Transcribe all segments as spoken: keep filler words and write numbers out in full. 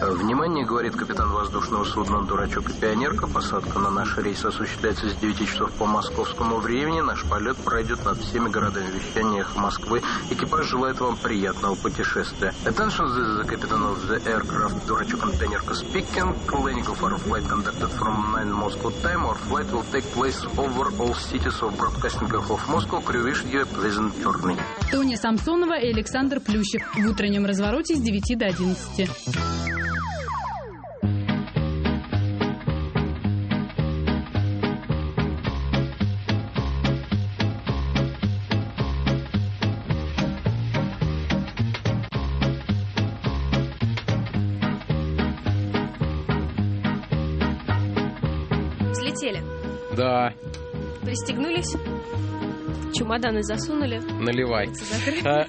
Внимание, говорит капитан воздушного судна «Дурачок и пионерка». Посадка на наш рейс осуществляется с девяти часов по московскому времени. Наш полет пройдет над всеми городами вещания Москвы. Экипаж желает вам приятного путешествия. Attention, this is the captain of the aircraft «Дурачок and пионерка» speaking. Landing of our flight conducted from nine Moscow time. Our flight will take place over all cities of broadcasting of Moscow. Crew wish you a pleasant journey. Тоня Самсонова и Александр Плющев в утреннем развороте с девяти до одиннадцати. Слетели? Да. Пристегнулись? Чемоданы засунули? Наливай. А,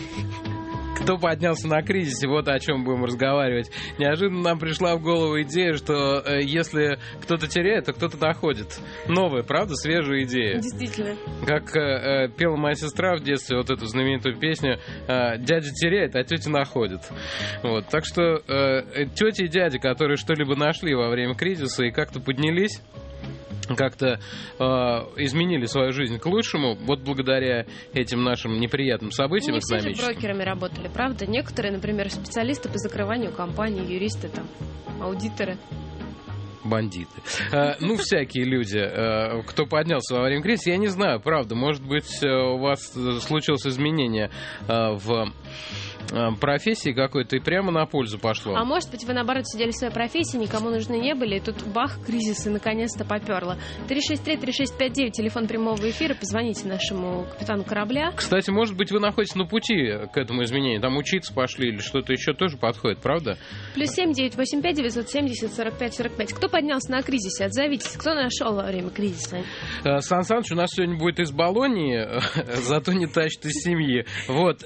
кто поднялся на кризисе, вот о чем будем разговаривать. Неожиданно нам пришла в голову идея, что э, если кто-то теряет, то кто-то находит. Новая, правда, свежая идея. Действительно. Как э, пела моя сестра в детстве вот эту знаменитую песню э, «Дядя теряет, а тетя находит». Вот. Так что э, тети и дяди, которые что-либо нашли во время кризиса и как-то поднялись, как-то э, изменили свою жизнь к лучшему, вот благодаря этим нашим неприятным событиям не все экономическим. же брокерами работали, правда? Некоторые, например, специалисты по закрыванию компаний, юристы, там, аудиторы. Бандиты. Э, ну, всякие люди, э, кто поднялся во время кризиса, я не знаю, правда, может быть, у вас случилось изменение э, в профессии какой-то и прямо на пользу пошло. А может быть, вы, наоборот, сидели в своей профессии, никому нужны не были, и тут бах, кризис, и наконец-то поперло. три шесть три три шесть пять девять, телефон прямого эфира, позвоните нашему капитану корабля. Кстати, может быть, вы находитесь на пути к этому изменению, там учиться пошли или что-то еще тоже подходит, правда? Плюс семь девять восемь пять девятьсот семьдесят сорок пять сорок пять. Кто поднялся на кризисе? Отзовитесь. Кто нашел во время кризиса? Сан Саныч у нас сегодня будет из Болонии, зато не тащит из семьи. Вот,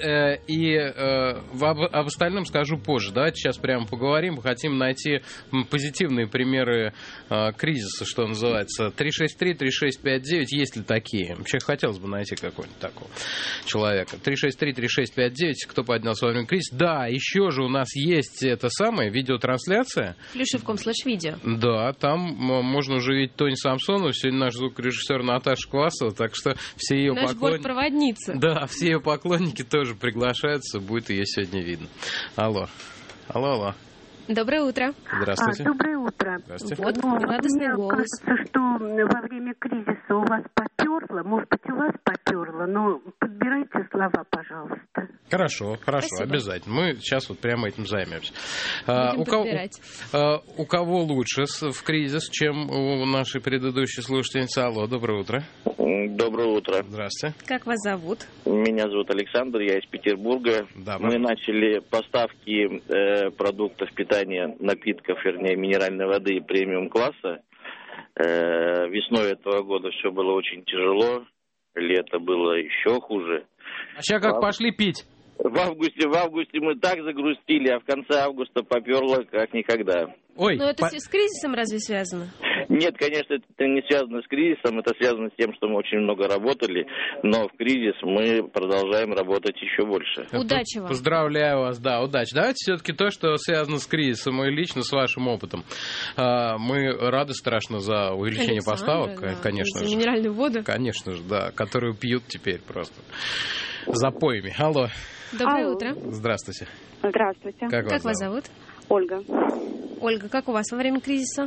и об, об остальном скажу позже. Давайте сейчас прямо поговорим. Мы хотим найти позитивные примеры э, кризиса, что называется. три шесть три три шесть пять девять. Есть ли такие? Вообще хотелось бы найти какого-нибудь такого человека. три шесть три три шесть пять девять. Кто поднялся во время кризиса? Да, еще же у нас есть это самое, видеотрансляция. Плюшевком слэш видео. Да, там можно уже видеть Тоню Самсонову. Сегодня наш звукорежиссер Наташа Квасова. Так что все ее наш поклонники... бортпроводница. Да, все ее поклонники тоже приглашаются. Будет ее сегодня видно. Алло. Алло, алло. Доброе утро. Здравствуйте. А, доброе утро. Здравствуйте. Вот, ну, радостный мне голос. кажется, что во время кризиса у вас поперло, может быть, у вас поперло, но подбирайте слова, пожалуйста. Хорошо, хорошо, Спасибо. Обязательно. Мы сейчас вот прямо этим займемся. Будем а, у, кого, подбирать. у кого лучше в кризис, чем у нашей предыдущей слушательницы? Алло, доброе утро. Доброе утро. Здравствуйте. Как вас зовут? Меня зовут Александр, я из Петербурга. Да, мы начали поставки э, продуктов питания, напитков, вернее, минеральной воды премиум-класса. Э, весной этого года все было очень тяжело, лето было еще хуже. А сейчас как а... пошли пить? В августе, в августе мы так загрустили, а в конце августа поперло как никогда. Ой, Но это по... с кризисом разве связано? Нет, конечно, это не связано с кризисом, это связано с тем, что мы очень много работали, но в кризис мы продолжаем работать еще больше. Удачи вам. Поздравляю вас, да, удачи. Давайте все-таки то, что связано с кризисом и лично с вашим опытом. Мы рады страшно за увеличение Александра, поставок, да, конечно за же. минеральную воду. Конечно же, да, которую пьют теперь просто запоями. Алло. Доброе Алло. утро. Здравствуйте. Здравствуйте. Как, Как вас зовут? зовут? Ольга. Ольга, как у вас во время кризиса?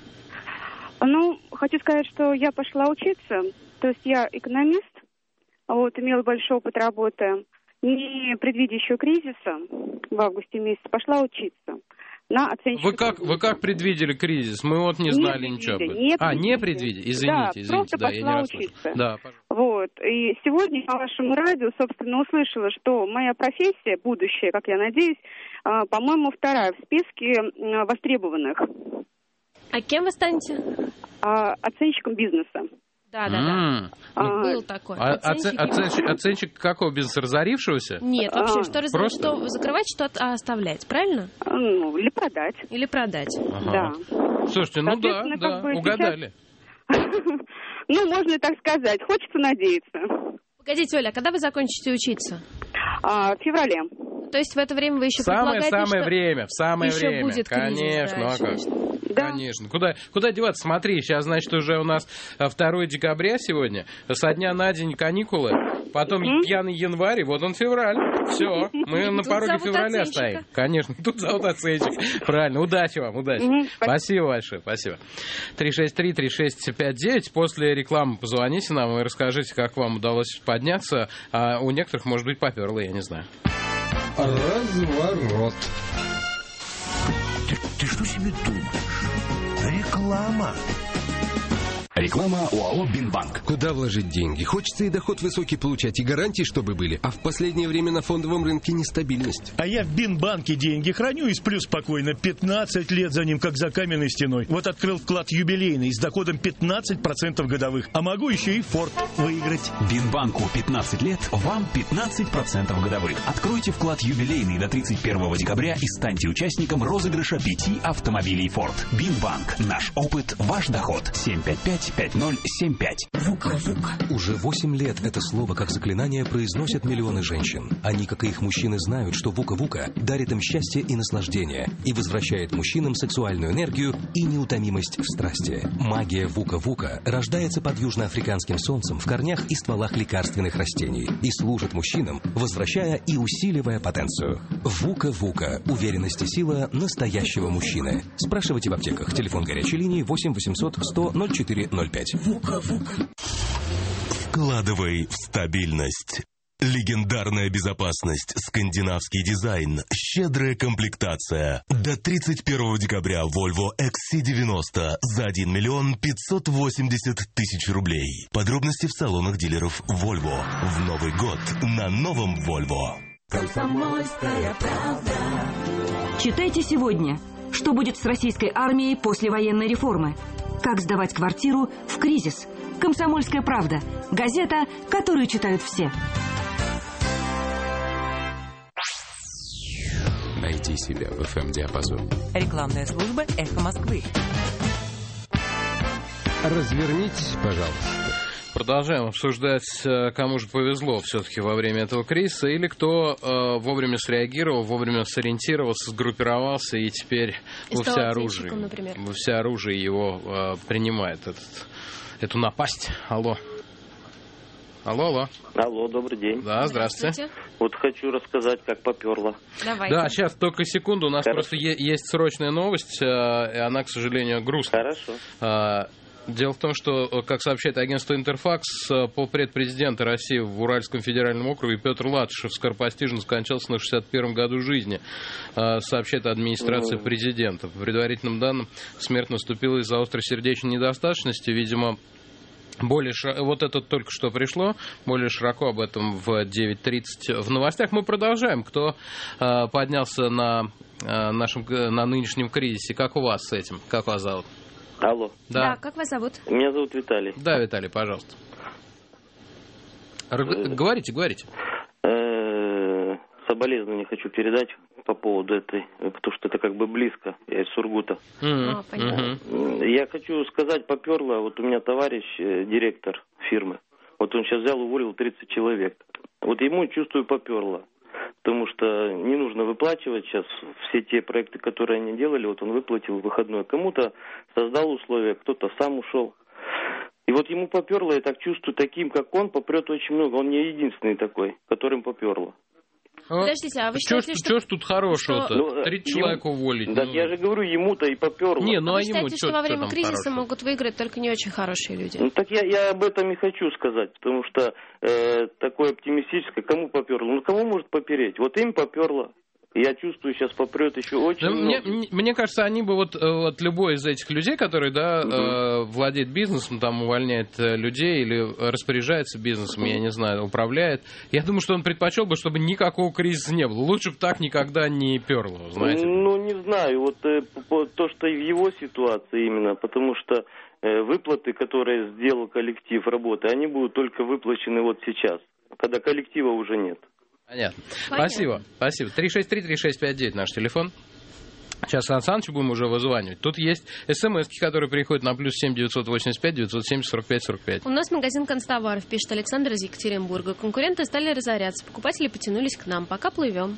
Ну, хочу сказать, что я пошла учиться. То есть я экономист, вот, имела большой опыт работы. Не предвидя еще кризиса, в августе месяце пошла учиться. На оценщика. Вы как, вы как предвидели кризис? Мы вот не знали не ничего об этом. Не а, не предвидели? Извините, да, извините, да, я не расслышал. Учиться. Да, вот. И сегодня по вашему радио, собственно, услышала, что моя профессия, будущее, как я надеюсь, по-моему, вторая в списке востребованных. А кем вы станете? Оценщиком бизнеса. Да, да, да. А, Был такой. А, Оценщик, оценщик, оценщик какого бизнеса? Разорившегося? Нет, вообще, что, раз... Просто... что закрывать, что оставлять, правильно? Ну, или продать. Или продать. Ага. Да. Слушайте, ну да, да, угадали. Ну, можно и так сказать. Хочется надеяться. Погодите, Оля, а когда вы закончите учиться? В феврале. то есть в это время вы еще Самое, предполагаете, самое что время, в самое еще время. будет кризис Конечно, ну а как? Да. Конечно. Куда, куда деваться? Смотри, сейчас, значит, уже у нас второе декабря сегодня, со дня на день каникулы, потом mm-hmm. пьяный январь, и вот он февраль. Все, мы на пороге февраля стоим. Конечно, тут зовут оценщик. Правильно, удачи вам, удачи. Mm-hmm. Спасибо большое, спасибо. три шесть три три шесть пять девять. После рекламы позвоните нам и расскажите, как вам удалось подняться. А у некоторых, может быть, поперло, я не знаю. Разворот. Ты, ты что себе думаешь? Реклама. Реклама ОАО «Бинбанк». Куда вложить деньги? Хочется и доход высокий получать, и гарантии, чтобы были. А в последнее время на фондовом рынке нестабильность. А я в Бинбанке деньги храню и сплю спокойно. пятнадцать лет за ним, как за каменной стеной. Вот открыл вклад юбилейный с доходом пятнадцать процентов годовых. А могу еще и Форд выиграть. Бинбанку пятнадцать лет, вам пятнадцать процентов годовых. Откройте вклад юбилейный до тридцать первого декабря и станьте участником розыгрыша пяти автомобилей Форд. Бинбанк. Наш опыт, ваш доход. семь пять пять пять ноль семь пять. Вука-вука. Уже восемь лет это слово как заклинание произносят миллионы женщин. Они, как и их мужчины, знают, что вука-вука дарит им счастье и наслаждение и возвращает мужчинам сексуальную энергию и неутомимость в страсти. Магия вука-вука рождается под южноафриканским солнцем в корнях и стволах лекарственных растений и служит мужчинам, возвращая и усиливая потенцию. Вука-вука. Уверенность и сила настоящего мужчины. Спрашивайте в аптеках. Телефон горячей линии восемь восемьсот сто ноль четыре ноль пять. Вука-вука. Вкладывай в стабильность. Легендарная безопасность, скандинавский дизайн, щедрая комплектация. До тридцать первого декабря Volvo икс си девяносто за один миллион пятьсот восемьдесят тысяч рублей. Подробности в салонах дилеров Volvo. В Новый год на новом Volvo. Комсомольская правда. Читайте сегодня. Что будет с российской армией после военной реформы? Как сдавать квартиру в кризис? «Комсомольская правда» – газета, которую читают все. Найди себя в эф эм-диапазоне. Рекламная служба «Эхо Москвы». Развернитесь, пожалуйста. Продолжаем обсуждать, кому же повезло все-таки во время этого кризиса, или кто э, вовремя среагировал, вовремя сориентировался, сгруппировался и теперь во всеоружии, во всеоружии его э, принимает этот, эту напасть. Алло. Алло, алло. Алло, добрый день. Да, здравствуйте. здравствуйте. Вот хочу рассказать, как поперло. Давайте. Да, сейчас только секунду, у нас Хорошо. просто е- есть срочная новость, э, и она, к сожалению, грустная. Хорошо. Э, Дело в том, что, как сообщает агентство «Интерфакс», полпред президента России в Уральском федеральном округе Петр Латышев скоропостижно скончался на шестьдесят первом году жизни, сообщает администрация президента. По предварительным данным, смерть наступила из-за острой сердечной недостаточности, видимо, более широко, вот это только что пришло, более широко об этом в девять тридцать в новостях. Мы продолжаем. Кто э, поднялся на, э, нашем, на нынешнем кризисе? Как у вас с этим? Как вас зовут? Алло. Да. да, как вас зовут? Меня зовут Виталий. Да, Виталий, пожалуйста. Р- говорите, говорите. Соболезнования хочу передать по поводу этой, потому что это как бы близко, я из Сургута. Mm-hmm. А, понятно. Я хочу сказать, поперло, вот у меня товарищ, директор фирмы, вот он сейчас взял, уволил тридцать человек. Вот ему, чувствую, поперло. Потому что не нужно выплачивать сейчас все те проекты, которые они делали. Вот он выплатил выходной. Кому-то создал условия, кто-то сам ушел. И вот ему поперло, я так чувствую, таким, как он, попрет очень много. Он не единственный такой, которым поперло. Подождите, а вы считаете, что... Что ж тут хорошего-то? Ну, тридцать ему... человек уволить. Да, ну... я же говорю, ему-то и поперло. Не, ну а а вы ему считаете, что, что во время что кризиса хорошего? могут выиграть только не очень хорошие люди? Ну так я, я об этом и хочу сказать, потому что э, такое оптимистическое, кому поперло? Ну кому может попереть? Вот им поперло. Я чувствую, сейчас попрет еще очень ну, много. Мне, мне кажется, они бы вот, вот любой из этих людей, который, да, угу. э, владеет бизнесом, там увольняет людей или распоряжается бизнесом, угу. я не знаю, управляет, я думаю, что он предпочел бы, чтобы никакого кризиса не было. Лучше бы так никогда не перло, знаете. Ну, не знаю, вот э, то, что и в его ситуации именно, потому что э, выплаты, которые сделал коллектив работы, они будут только выплачены вот сейчас, когда коллектива уже нет. Понятно. Понятно. Спасибо. Спасибо. три шесть три три шесть пять девять наш телефон. Сейчас Сан Саныч будем уже вызванивать. Тут есть смс-ки, которые приходят на плюс семь девятьсот восемьдесят пять девятьсот семьдесят сорок пять сорок пять. У нас магазин констоваров, пишет Александр из Екатеринбурга. Конкуренты стали разоряться, покупатели потянулись к нам. Пока плывем.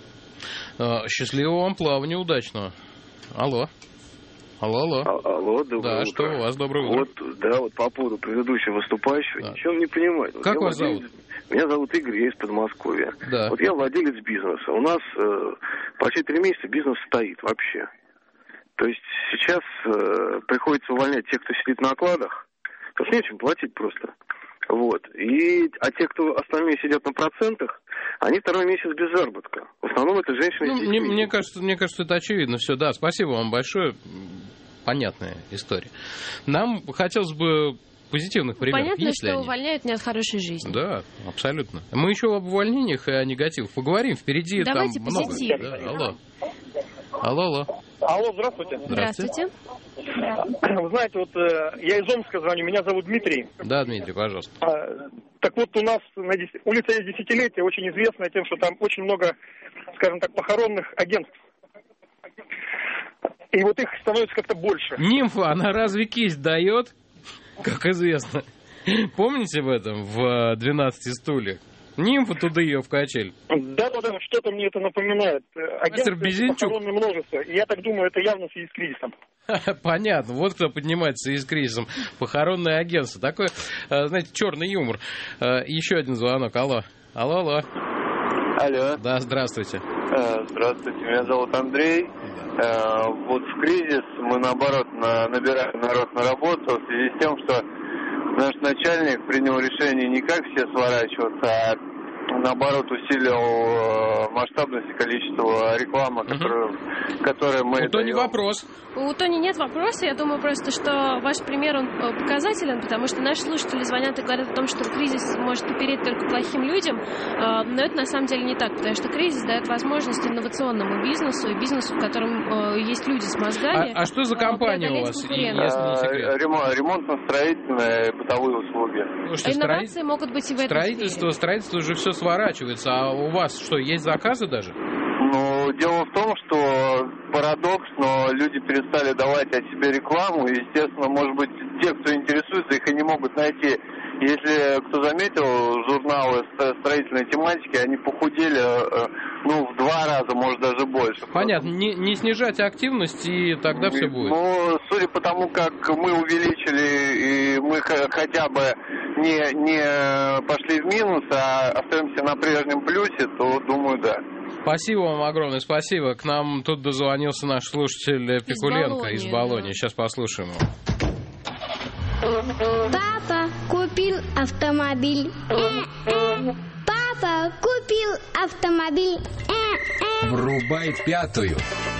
Счастливого вам плавания, удачного. Алло. Алло, алло. А, алло, доброе да, утро. что у вас, доброе утро. Вот, да, вот по поводу предыдущего выступающего, да. Ничего не понимаю. Вот как вас владелец... зовут? Меня зовут Игорь, я из Подмосковья. Да. Вот я владелец бизнеса. У нас э, почти три месяца бизнес стоит вообще. То есть сейчас э, приходится увольнять тех, кто сидит на окладах, потому что нечем платить просто. Вот. И, а те, кто остальные сидят на процентах, они второй месяц без заработка. В основном это женщины. Ну, мне, мне кажется, мне кажется, это очевидно все. Да, спасибо вам большое. Понятная история. Нам хотелось бы позитивных примеров. Понятно, есть что они? увольняют не от хорошей жизни. Да, абсолютно. Мы еще об увольнениях и о негативах поговорим. Впереди Давайте там много. позитив. Да, алло. Алло, алло. Алло, здравствуйте. Здравствуйте. Вы знаете, вот э, я из Омска звоню, меня зовут Дмитрий. Да, Дмитрий, пожалуйста. А, так вот, у нас на десять... улица есть десятилетие, очень известная тем, что там очень много, скажем так, похоронных агентств. И вот их становится как-то больше. Нимфа, она разве кисть дает? Как известно. Помните об этом в «двенадцати стульях»? Нимфа туда ее в качель. Да-да-да, что-то мне это напоминает. Агентство похоронное множество. И я так думаю, это явно в связи с кризисом. Понятно, вот кто поднимается из кризисом. Похоронное агентство. Такой, знаете, черный юмор. Еще один звонок. Алло. Алло, алло. Алло. Да, здравствуйте. Здравствуйте, меня зовут Андрей. Вот в кризис мы, наоборот, набираем народ на работу в связи с тем, что наш начальник принял решение не как все сворачиваться, а наоборот усилил масштабность и количество рекламы, uh-huh. которую, которую мы У Тони вопрос. У Тони нет вопроса. Я думаю просто, что ваш пример, он показателен, потому что наши слушатели звонят и говорят о том, что кризис может упереть только плохим людям, но это на самом деле не так, потому что кризис дает возможность инновационному бизнесу и бизнесу, в котором есть люди с мозгами. А, а что за компания у вас, если не секрет? Ремонтно-строительные бытовые услуги. Слушайте, инновации строи... могут быть и в этом Строительство, строительство уже все сворачивается. А у вас что, есть заказы даже? Ну, дело в том, что парадокс, но люди перестали давать о себе рекламу. И, естественно, может быть, те, кто интересуется, их и не могут найти. Если кто заметил, журналы строительной тематики, они похудели, ну, в два раза, может, даже больше. Понятно. Не, не снижать активность, и тогда все будет. Ну, судя по тому, как мы увеличили, и мы хотя бы не, не пошли в минус, а остаемся на прежнем плюсе, то, думаю, да. Спасибо вам огромное, спасибо. К нам тут дозвонился наш слушатель Пикуленко из Болонии. Сейчас послушаем его. Папа купил автомобиль. Папа купил автомобиль. Врубай пятую.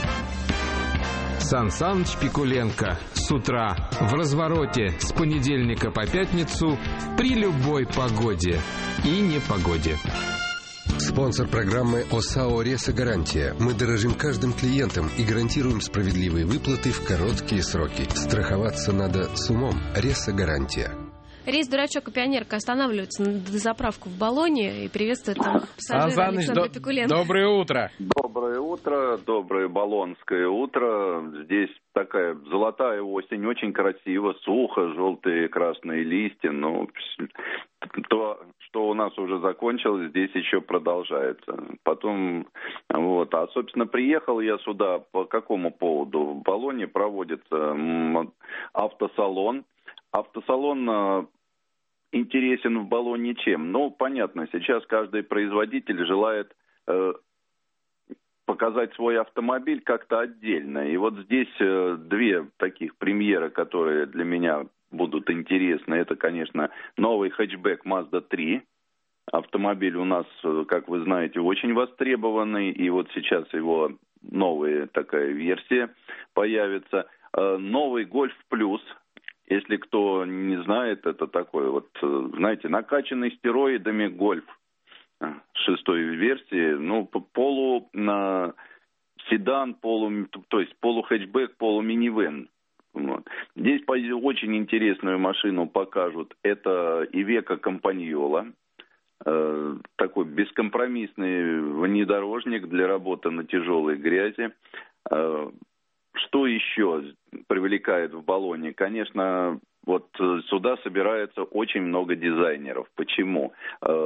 Сан Саныч Пикуленко с утра в развороте с понедельника по пятницу при любой погоде и непогоде. Спонсор программы ОСАО «Ресо-гарантия». Мы дорожим каждым клиентом и гарантируем справедливые выплаты в короткие сроки. Страховаться надо с умом. «Ресо-гарантия». Рейс «Дурачок» и «Пионерка» останавливаются на дозаправку в Болонии и приветствуют там пассажира Александра Пикуленко. Доброе утро. Доброе утро, доброе болонское утро. Здесь такая золотая осень, очень красиво, сухо, желтые и красные листья. Но то, что у нас уже закончилось, здесь еще продолжается. Потом, вот, а, собственно, приехал я сюда по какому поводу? В Болонии проводится автосалон. Автосалон интересен в Болонии чем? Ну, понятно, сейчас каждый производитель желает э, показать свой автомобиль как-то отдельно. И вот здесь э, две таких премьеры, которые для меня будут интересны. Это, конечно, новый хэтчбэк Mazda три. Автомобиль у нас, как вы знаете, очень востребованный. И вот сейчас его новая такая версия появится. Э, новый Golf Plus. Если кто не знает, это такой вот, знаете, накачанный стероидами гольф шестой версии, ну, полу на седан, полу, то есть полухэтчбэк, полуминивэн. Вот. Здесь очень интересную машину покажут. Это Ивеко Компаньола, э, такой бескомпромиссный внедорожник для работы на тяжелой грязи. Э, Что еще привлекает в Болонии? Конечно, вот сюда собирается очень много дизайнеров. Почему?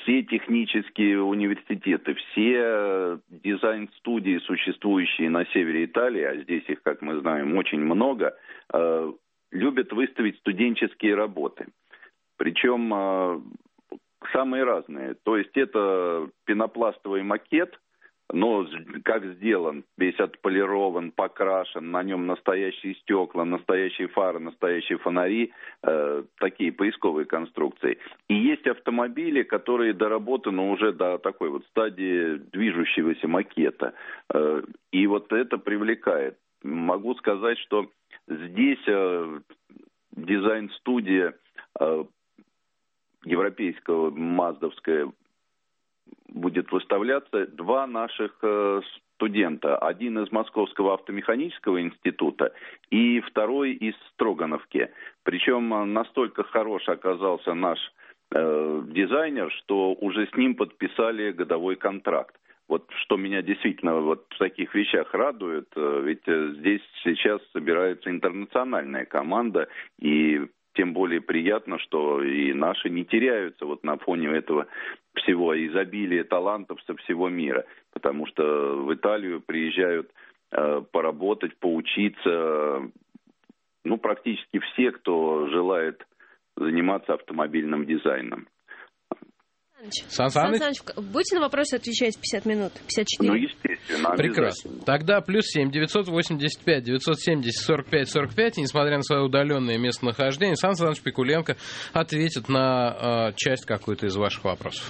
все технические университеты, все дизайн-студии, существующие на севере Италии, а здесь их, как мы знаем, очень много, любят выставить студенческие работы. Причем самые разные. То есть это пенопластовый макет, но как сделан, весь отполирован, покрашен, на нем настоящие стекла, настоящие фары, настоящие фонари, э, такие поисковые конструкции. И есть автомобили, которые доработаны уже до такой вот стадии движущегося макета. Э, и вот это привлекает. Могу сказать, что здесь э, дизайн-студия э, европейского, маздовская, будет выставляться два наших э, студента. Один из Московского автомеханического института и второй из Строгановки. Причем настолько хорош оказался наш э, дизайнер, что уже с ним подписали годовой контракт. Вот что меня действительно вот в таких вещах радует, э, ведь э, здесь сейчас собирается интернациональная команда, и тем более приятно, что и наши не теряются вот на фоне этого всего изобилия талантов со всего мира. Потому что в Италию приезжают э, поработать, поучиться, ну, практически все, кто желает заниматься автомобильным дизайном. Сан Саныч, Сан Саныч, будете на вопросы отвечать в пятьдесят минут? пятьдесят четыре. Ну, естественно. Прекрасно. Тогда плюс семь девятьсот восемьдесят пять девятьсот семьдесят сорок пять сорок пять, и несмотря на свое удаленное местонахождение, Сан Саныч Пикуленко ответит на э, часть какую-то из ваших вопросов.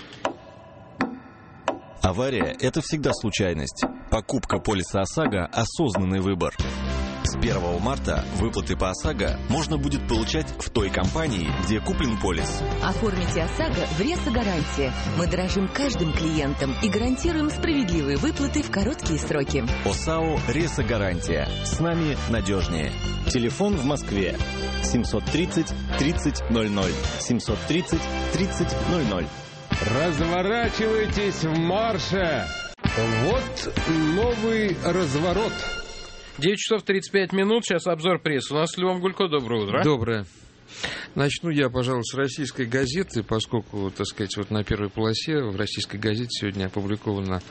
Авария – это всегда случайность. Покупка полиса ОСАГО – осознанный выбор. С первого марта выплаты по ОСАГО можно будет получать в той компании, где куплен полис. Оформите ОСАГО в Ресо-гарантия. Мы дорожим каждым клиентом и гарантируем справедливые выплаты в короткие сроки. ОСАО Ресо-гарантия. С нами надежнее. Телефон в Москве семьсот тридцать тридцать ноль ноль. семьсот тридцать тридцать ноль ноль. Разворачивайтесь в марше. Вот новый разворот. девять часов тридцать пять минут, сейчас обзор прессы. У нас Львов Гулько, доброе утро. Доброе. Начну я, пожалуй, с российской газеты, поскольку, так сказать, вот на первой полосе в российской газете сегодня опубликована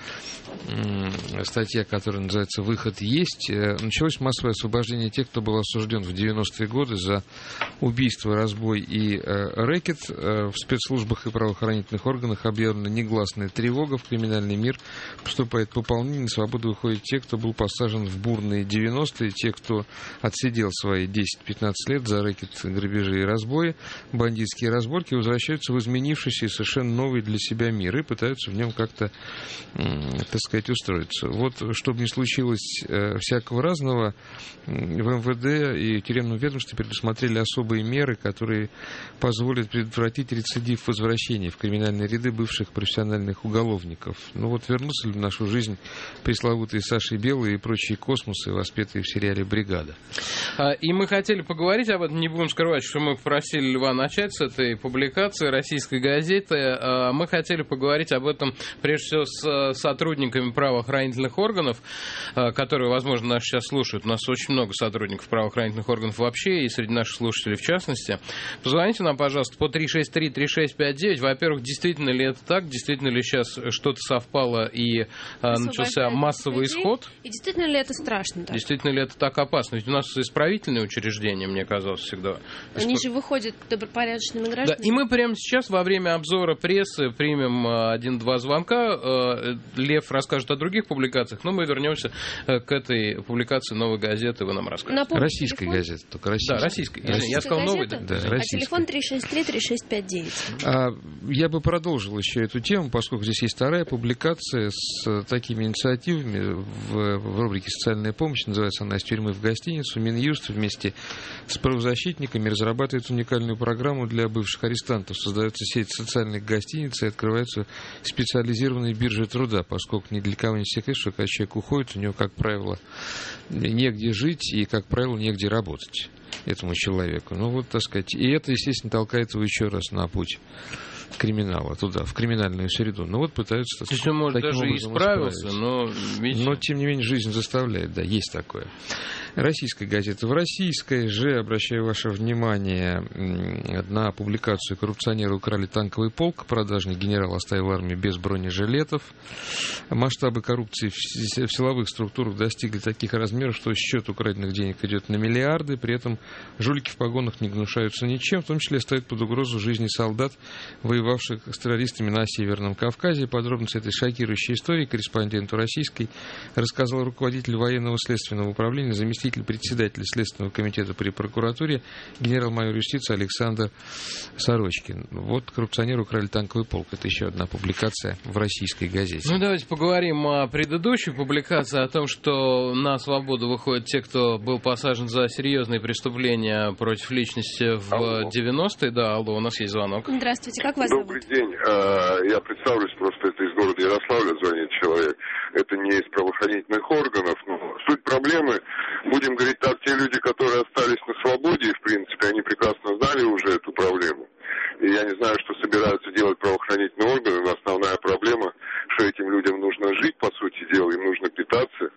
статья, которая называется «Выход есть». Началось массовое освобождение тех, кто был осужден в девяностые годы за убийство, разбой и э, рэкет. В спецслужбах и правоохранительных органах объявлена негласная тревога. В криминальный мир поступает пополнение. На свободу выходят те, кто был посажен в бурные девяностые, те, кто отсидел свои десять-пятнадцать лет за рэкет, грабежи и разбои, бандитские разборки, возвращаются в изменившийся и совершенно новый для себя мир и пытаются в нем как-то, так сказать, устроиться. Вот, чтобы не случилось э, всякого разного, в эм вэ дэ и тюремном ведомстве предусмотрели особые меры, которые позволят предотвратить рецидив возвращения в криминальные ряды бывших профессиональных уголовников. Ну вот вернутся ли в нашу жизнь пресловутые Саши Белые и прочие космосы, воспетые в сериале «Бригада». И мы хотели поговорить об этом, не будем скрывать, что мы попросили Льва начать с этой публикации российской газеты. Мы хотели поговорить об этом прежде всего с сотрудниками правоохранительных органов, которые, возможно, нас сейчас слушают. У нас очень много сотрудников правоохранительных органов вообще, и среди наших слушателей в частности. Позвоните нам, пожалуйста, по три шесть три три шесть пять девять. Во-первых, действительно ли это так? Действительно ли сейчас что-то совпало и начался массовый исход? И действительно ли это страшно? Так? Действительно ли это так опасно? Ведь у нас исправительные учреждения, мне казалось, всегда. Они же выходят добропорядочными гражданами. Да, и мы прямо сейчас во время обзора прессы примем один-два звонка. Лев расскажет о других публикациях, но мы вернемся к этой публикации «Новой газеты». Вы нам расскажете. Напомню, российской телефон? Газеты, только российской. Да, российской. российской. Я сказал «Новой». Да, да, а телефон три шесть три три шесть пять девять. А, я бы продолжил еще эту тему, поскольку здесь есть вторая публикация с такими инициативами в, в рубрике «Социальная помощь». Называется она «Из тюрьмы в гостиницу». Минюст вместе с правозащитниками разрабатывает уникальную программу для бывших арестантов. Создается сеть социальных гостиниц и открываются специализированные биржи труда, поскольку ни для кого не секрет, что когда человек уходит, у него, как правило, негде жить и, как правило, негде работать этому человеку. Ну вот, так сказать, и это, естественно, толкает его еще раз на путь криминала туда, в криминальную среду. Но вот пытаются... То есть он, может, даже исправился, но... Видите... Но, тем не менее, жизнь заставляет, да, есть такое. Российская газета. В российской же, обращаю ваше внимание на публикацию: коррупционеры украли танковый полк, продажный генерал оставил армию без бронежилетов. Масштабы коррупции в силовых структурах достигли таких размеров, что счет украденных денег идет на миллиарды. При этом жулики в погонах не гнушаются ничем, в том числе ставят под угрозу жизни солдат, воевавших с террористами на Северном Кавказе. Подробности этой шокирующей истории корреспонденту российской рассказал руководитель военного следственного управления, заместитель председателя Следственного комитета при прокуратуре, генерал-майор юстиции Александр Сорочкин. Вот коррупционеры украли танковый полк. Это еще одна публикация в российской газете. Ну, давайте поговорим о предыдущей публикации, о том, что на свободу выходят те, кто был посажен за серьезные преступления против личности в алло. девяностые. Да, алло, у нас есть звонок. Здравствуйте, как вас Добрый зовут? день. Я представлюсь, просто это из города Ярославля звонит человек. Это не из правоохранительных органов, но суть проблемы, будем говорить так, те люди, которые остались на свободе, в принципе, они прекрасно знали уже эту проблему. И я не знаю, что собираются делать правоохранительные органы, но основная проблема, что этим людям нужно жить, по сути дела, им нужно питаться.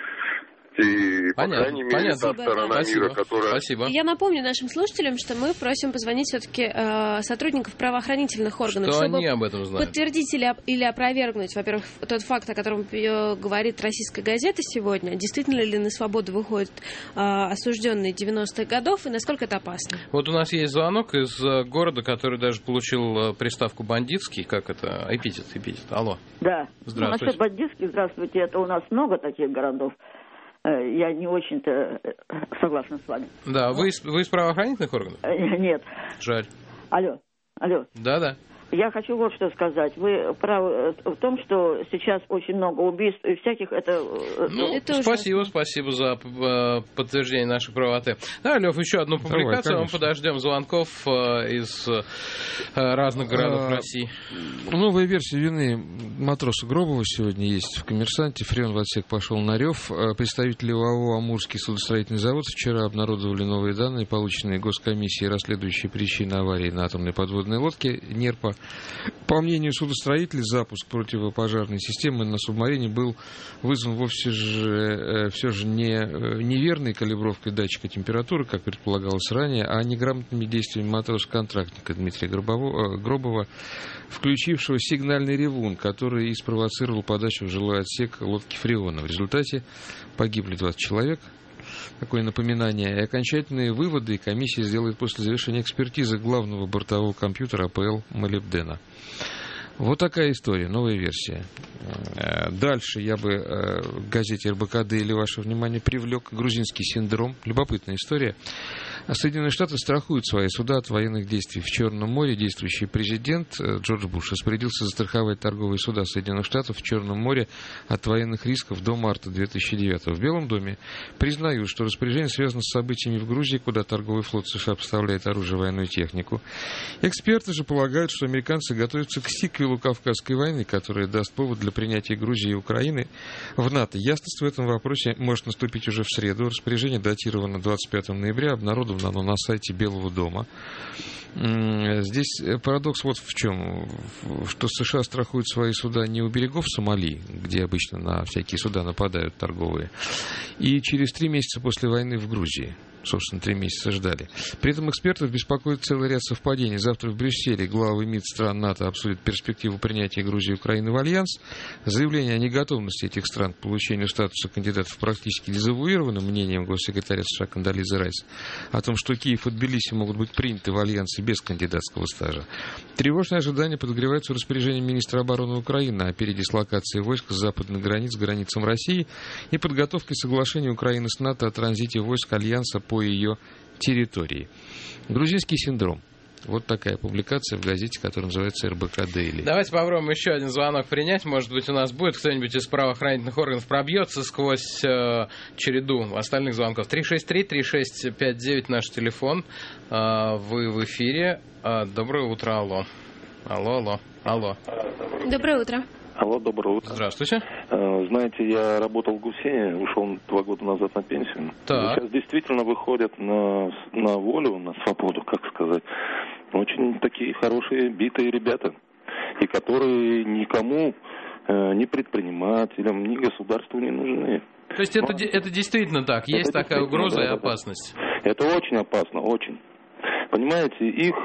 И, по понятно, крайней мере, понятно. та сторона Спасибо. мира, которая... Спасибо. Я напомню нашим слушателям, что мы просим позвонить все-таки э, сотрудников правоохранительных органов, что чтобы они об этом знают. Подтвердить или, или опровергнуть, во-первых, тот факт, о котором говорит российская газета сегодня, действительно ли на свободу выходят э, осужденные девяностых годов, и насколько это опасно. Вот у нас есть звонок из города, который даже получил приставку бандитский, как это, эпитет, эпитет. Алло. Да. Здравствуйте. Насчет бандитских, здравствуйте, это у нас много таких городов. Я не очень-то согласна с вами. Да, вы из, вы из правоохранительных органов? Нет. Жаль. Алло, алло. Да-да. Я хочу вот что сказать. Вы правы в том, что сейчас очень много убийств и всяких это... Ну, это спасибо, ужасно. Спасибо за подтверждение нашей правоты. Да, Лев, еще одну публикацию. Давай, мы подождем звонков из разных городов а, России. Новая версия вины матроса Гробова сегодня есть в «Коммерсанте». Фреон в отсек пошел на рев. Представители ОАО «Амурский судостроительный завод» вчера обнародовали новые данные, полученные госкомиссией, расследующей причины аварии на атомной подводной лодке «Нерпа». По мнению судостроителей, запуск противопожарной системы на субмарине был вызван вовсе же, все же не неверной калибровкой датчика температуры, как предполагалось ранее, а неграмотными действиями матроса-контрактника Дмитрия Гробова, включившего сигнальный ревун, который и спровоцировал подачу в жилой отсек лодки «Фреона». В результате погибли двадцать человек. Такое напоминание. И окончательные выводы комиссия сделает после завершения экспертизы главного бортового компьютера АПЛ «Молибдена». Вот такая история, новая версия. Дальше я бы в газете эр бэ ка дэ или ваше внимание привлек грузинский синдром. Любопытная история. Соединенные Штаты страхуют свои суда от военных действий в Черном море. Действующий президент Джордж Буш распорядился застраховать торговые суда Соединенных Штатов в Черном море от военных рисков до марта две тысячи девятого. В Белом доме признают, что распоряжение связано с событиями в Грузии, куда торговый флот США поставляет оружие и военную технику. Эксперты же полагают, что американцы готовятся к сиквелу Кавказской войны, которая даст повод для принятия Грузии и Украины в НАТО. Ясность в этом вопросе может наступить уже в среду. Распоряжение датировано двадцать пятого ноября, обнародовано оно на сайте Белого дома. Здесь парадокс вот в чем, что США страхуют свои суда не у берегов Сомали, где обычно на всякие суда нападают торговые, и через три месяца после войны в Грузии. Собственно, три месяца ждали. При этом экспертов беспокоит целый ряд совпадений. Завтра в Брюсселе главы МИД стран НАТО обсудят перспективу принятия Грузии и Украины в Альянс. Заявление о неготовности этих стран к получению статуса кандидатов практически дезавуировано мнением госсекретаря США Кондолизы Райс о том, что Киев и Тбилиси могут быть приняты в Альянсе без кандидатского стажа. Тревожные ожидания подогреваются распоряжением министра обороны Украины о передислокации войск с западных границ к границам России и подготовкой соглашения Украины с НАТО о транзите войск Альянса по ее территории. Грузинский синдром. Вот такая публикация в газете, которая называется эр бэ ка Дейли. Давайте попробуем еще один звонок принять. Может быть, у нас будет кто-нибудь из правоохранительных органов пробьется сквозь э, череду остальных звонков. три шесть три три шесть пять девять наш телефон. Э, вы в эфире. Э, доброе утро, алло. Алло, алло, алло. Доброе утро. Алло, доброе утро. Здравствуйте. Знаете, я работал в ГУСЕ, ушел два года назад на пенсию. Так. Сейчас действительно выходят на, на волю, на свободу, как сказать, Очень такие хорошие, битые ребята. И которые никому, э, ни предпринимателям, ни государству не нужны. То есть это, это действительно так? Есть это такая угроза да, и опасность? Да. Это очень опасно, очень. Понимаете, их,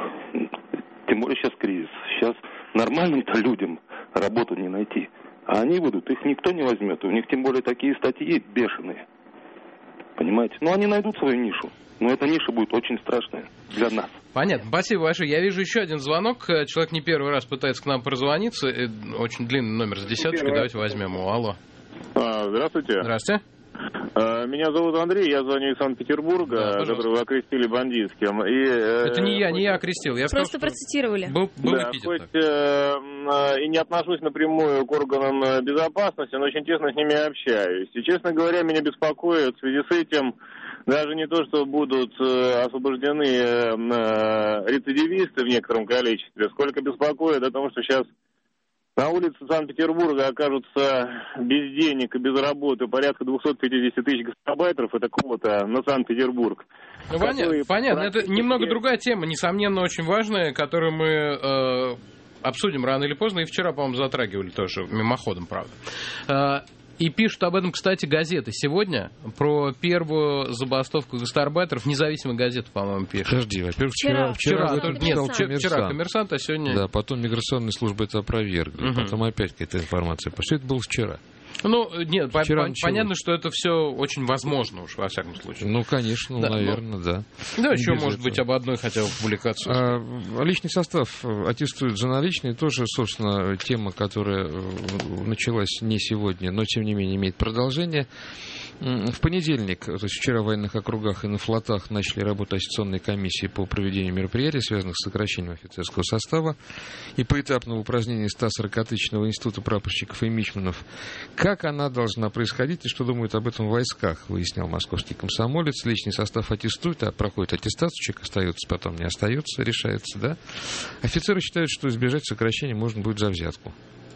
тем более сейчас кризис, сейчас нормальным-то людям работу не найти. А они будут, их никто не возьмет. У них тем более такие статьи бешеные. Понимаете? Но они найдут свою нишу. Но эта ниша будет очень страшная для нас. Понятно. Спасибо большое. Я вижу еще один звонок. Человек не первый раз пытается к нам прозвониться. Очень длинный номер с десяточкой. Давайте возьмем его. Алло. А, здравствуйте. Здравствуйте. Меня зовут Андрей, я звоню из Санкт-Петербурга, да, который вы окрестили бандитским. И, это не я, не я окрестил. Я Просто сказал, процитировали. Был, был да, хоть э, и не отношусь напрямую к органам безопасности, но очень тесно с ними общаюсь. И, честно говоря, меня беспокоит в связи с этим даже не то, что будут э, освобождены э, рецидивисты в некотором количестве, сколько беспокоит о том, что сейчас на улице Санкт-Петербурга окажутся без денег и без работы порядка двести пятьдесят тысяч гастарбайтеров, это квота на Санкт-Петербург. Ну, понятно, понятно. Это немного другая тема, несомненно, очень важная, которую мы э, обсудим рано или поздно, и вчера, по-моему, затрагивали тоже, мимоходом, правда. Э, И пишут об этом, кстати, газеты сегодня, про первую забастовку гастарбайтеров, независимая газета, по-моему, пишет. Подожди, во-первых, вчера... Вчера, вчера, вчера, нет, вчера, вчера коммерсант, а сегодня... Да, потом миграционные службы это опровергли, угу. Потом опять какая-то информация. Что это было вчера? Ну, нет, по- Вчера по- понятно, что это все очень возможно уж, во всяком случае. Ну, конечно, да, наверное, но... да. Да, еще, Без может этого. быть, об одной хотя бы публикации. А, личный состав аттестует за наличные. Тоже, собственно, тема, которая началась не сегодня, но, тем не менее, имеет продолжение. В понедельник, то есть вчера в военных округах и на флотах начали работать аттестационные комиссии по проведению мероприятий, связанных с сокращением офицерского состава и поэтапного упразднения ста сорокатысячного института прапорщиков и мичманов. Как она должна происходить и что думают об этом в войсках, выяснял московский комсомолец. Личный состав аттестует, а проходит аттестацию, человек остается, потом не остается, решается, да? Офицеры считают, что избежать сокращения можно будет за взятку.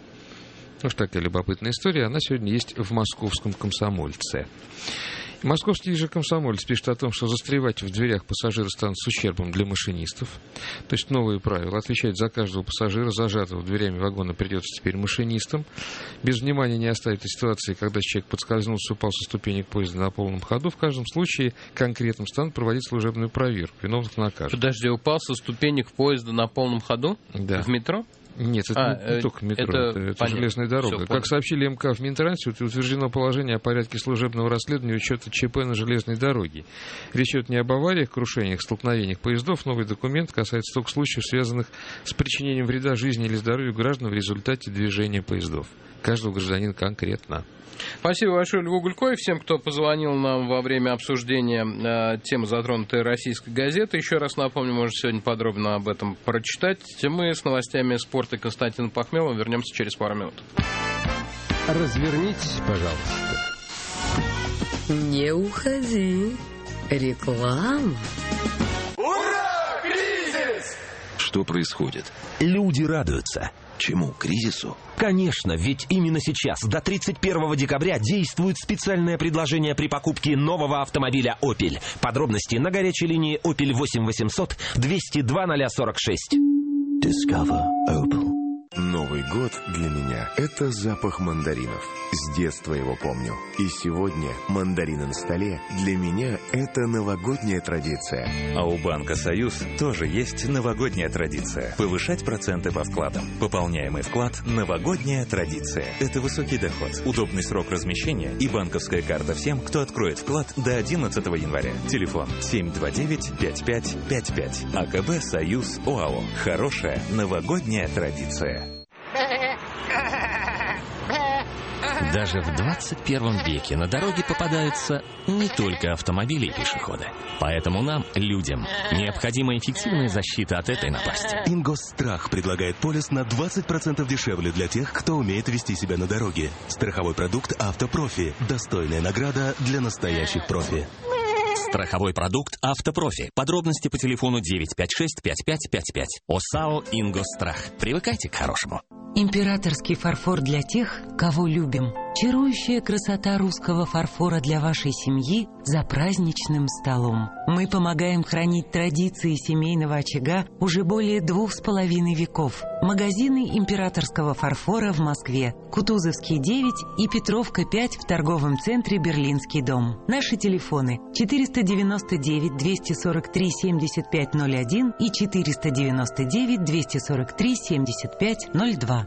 Уж такая любопытная история. Она сегодня есть в московском комсомольце. Московский же комсомолец пишет о том, что застревать в дверях пассажира станут с ущербом для машинистов. То есть новые правила. Отвечать за каждого пассажира, зажатого дверями вагона, придется теперь машинистам. Без внимания не оставить ситуации, когда человек подскользнулся, упал со ступенек поезда на полном ходу. В каждом случае конкретным станут проводить служебную проверку. Виновных накажут. Подожди, упал со ступенек поезда на полном ходу? Да. В метро? Нет, это а, не, не только метро, это, это, это железная дорога. Все, как сообщили МК в Минтрансе, утверждено положение о порядке служебного расследования учета ЧП на железной дороге. Речь идет не об авариях, крушениях, столкновениях поездов. Новый документ касается только случаев, связанных с причинением вреда жизни или здоровью граждан в результате движения поездов. Каждого гражданина конкретно. Спасибо большое Льву Гулько и всем, кто позвонил нам во время обсуждения э, темы, затронутой российской газеты. Еще раз напомню, можете сегодня подробно об этом прочитать. Мы с новостями спорта Константином Пахмеловым вернемся через пару минут. Развернитесь, пожалуйста. Не уходи. Реклама. Ура! Кризис! Что происходит? Люди радуются. Чему? Кризису? Конечно, ведь именно сейчас, до тридцать первого декабря, действует специальное предложение при покупке нового автомобиля Opel. Подробности на горячей линии Opel восемь восемьсот двести два ноль сорок шесть. Discover Opel. Новый год для меня – это запах мандаринов. С детства его помню. И сегодня мандарины на столе для меня – это новогодняя традиция. А у Банка «Союз» тоже есть новогодняя традиция – повышать проценты по вкладам. Пополняемый вклад – новогодняя традиция. Это высокий доход, удобный срок размещения и банковская карта всем, кто откроет вклад до одиннадцатого января. Телефон семь два девять пять пять пять пять. АКБ «Союз» ОАО. Хорошая новогодняя традиция. Даже в двадцать первом веке на дороге попадаются не только автомобили и пешеходы. Поэтому нам, людям, необходима эффективная защита от этой напасти. Ингосстрах предлагает полис на двадцать процентов дешевле для тех, кто умеет вести себя на дороге. Страховой продукт «Автопрофи». Достойная награда для настоящих профи. Страховой продукт «Автопрофи». Подробности по телефону девять пять шесть пять пять пять пять. ОСАО «Ингосстрах». Привыкайте к хорошему. Императорский фарфор для тех, кого любим. Чарующая красота русского фарфора для вашей семьи за праздничным столом. Мы помогаем хранить традиции семейного очага уже более двух с половиной веков. Магазины императорского фарфора в Москве. Кутузовский девять и Петровка пять в торговом центре Берлинский дом. Наши телефоны четыреста девяносто девять двести сорок три семьдесят пять ноль один и четыреста девяносто девять двести сорок три семьдесят пять ноль два.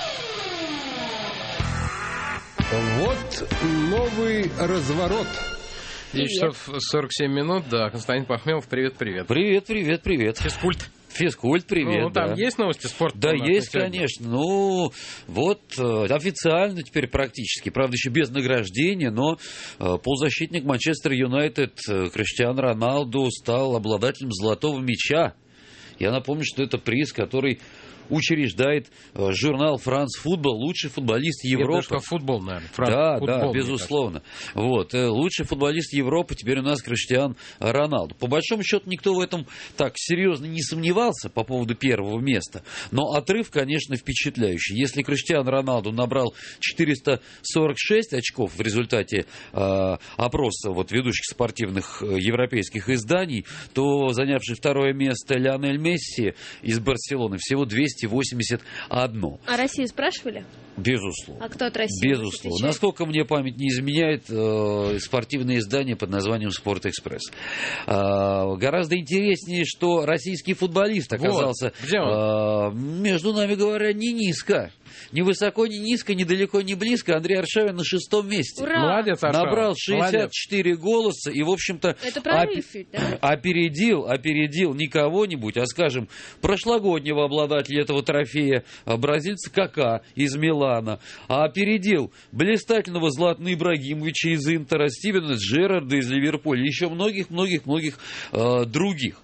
Вот новый разворот. десять часов сорок семь минут, да. Константин Пахмелов, привет-привет. Привет, привет, привет. Физкульт. Физкульт, привет. Ну, там да. есть новости спорта? Да, есть, конечно. Ну, вот официально теперь практически. Правда, еще без награждения, но полузащитник Манчестер Юнайтед Криштиану Роналду стал обладателем золотого мяча. Я напомню, что это приз, который учреждает э, журнал «Франс Футбол», лучший футболист Европы. Это футбол, наверное. Франс, да, футбол, да, безусловно. Вот, э, лучший футболист Европы теперь у нас Криштиану Роналду. По большому счету никто в этом так серьезно не сомневался по поводу первого места, но отрыв, конечно, впечатляющий. Если Криштиану Роналду набрал четыреста сорок шесть очков в результате э, опроса вот, ведущих спортивных э, европейских изданий, то занявший второе место Лионель Месси из Барселоны всего двести восемьдесят один. А Россию спрашивали? Безусловно. А кто от России? Безусловно. Насколько мне память не изменяет, э, спортивное издание под названием «Спортэкспресс». Э, гораздо интереснее, что российский футболист оказался, вот. Где он? Э, между нами говоря, не низко. Ни высоко, ни низко, ни далеко, ни близко. Андрей Аршавин на шестом месте. Ура! Молодец, Аршавин. Набрал шестьдесят четыре Молодец. голоса и, в общем-то, Это прорыв, оп- да? опередил, опередил не кого-нибудь, а, скажем, прошлогоднего обладателя этого трофея, бразильца Кака из Милана, а опередил блистательного Златана Ибрагимовича из Интера, Стивена Джерарда из Ливерпуля, и еще многих-многих-многих э, других.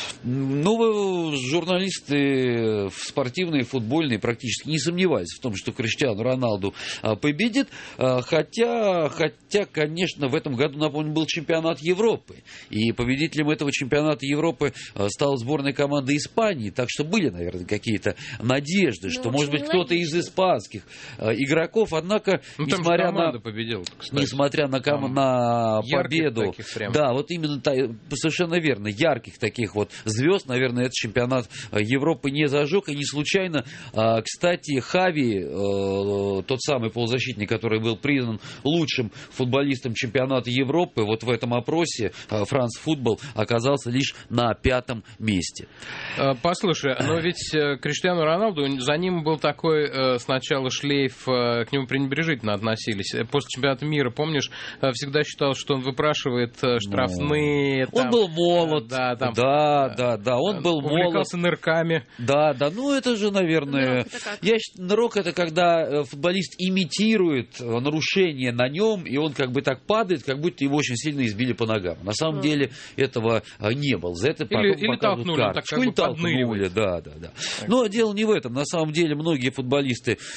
Ну, журналисты спортивные, футбольные практически не сомневались в том, что Криштиану Роналду а, победит, а, хотя, хотя, конечно, в этом году, напомню, был чемпионат Европы, и победителем этого чемпионата Европы а, стала сборная команды Испании, так что были, наверное, какие-то надежды, ну, что, может быть, кто-то из испанских а, игроков, однако, ну, несмотря на, победила, несмотря на, ком, на победу, да, вот именно, совершенно верно, ярких таких вот звезд, наверное, этот чемпионат Европы не зажег, и не случайно, а, кстати, Хави, э, тот самый полузащитник, который был признан лучшим футболистом чемпионата Европы, вот в этом опросе э, «Франс Футбол» оказался лишь на пятом месте. Послушай, но ведь Криштиану Роналду, за ним был такой э, сначала шлейф, э, к нему пренебрежительно относились. После чемпионата мира, помнишь, э, всегда считал, что он выпрашивает э, штрафные. Он там, был молод. Да, там, да, да, да, он был молод. Увлекался нырками. Да, да, ну это же, наверное... Я считаю, нырок — это когда футболист имитирует нарушение на нем, и он как бы так падает, как будто его очень сильно избили по ногам. На самом mm. деле этого не было. За это или, или толкнули, так как или бы толкнули, да, да, да. Но дело не в этом. На самом деле многие футболисты э,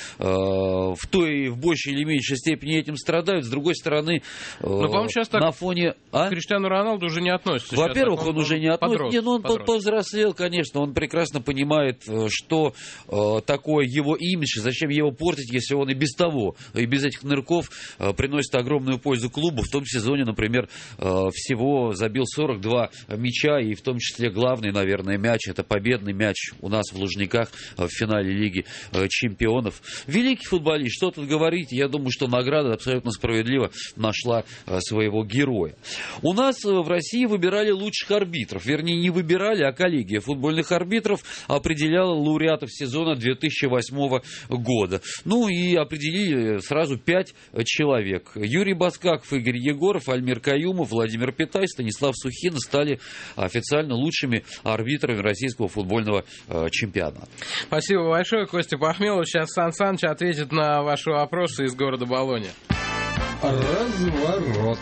в той, в большей или меньшей степени этим страдают. С другой стороны, э, но, по-моему, сейчас на фоне... А? К Криштиану Роналду уже не относится. Во-первых, он, он уже не относится. Подрос, не, ну он подрос. повзрослел, конечно. Он прекрасно понимает, что э, такое его имидж, зачем его портить, если он и без того, и без этих нырков э, приносит огромную пользу клубу. В том сезоне, например, э, всего забил сорок два мяча, и в том числе главный, наверное, мяч, это победный мяч у нас в Лужниках э, в финале Лиги э, Чемпионов. Великий футболист, что тут говорить, я думаю, что награда абсолютно справедливо нашла э, своего героя. У нас э, в России выбирали лучших арбитров, вернее, не выбирали, а коллегия футбольных арбитров определяла лауреатов сезона две тысячи восьмого года. Ну и определили сразу пять человек. Юрий Баскаков, Игорь Егоров, Альмир Каюмов, Владимир Питай, Станислав Сухин стали официально лучшими арбитрами российского футбольного э, чемпионата. Спасибо большое, Костя Пахмелов. Сейчас Сан Саныч ответит на ваши вопросы из города Болонья. Разворот.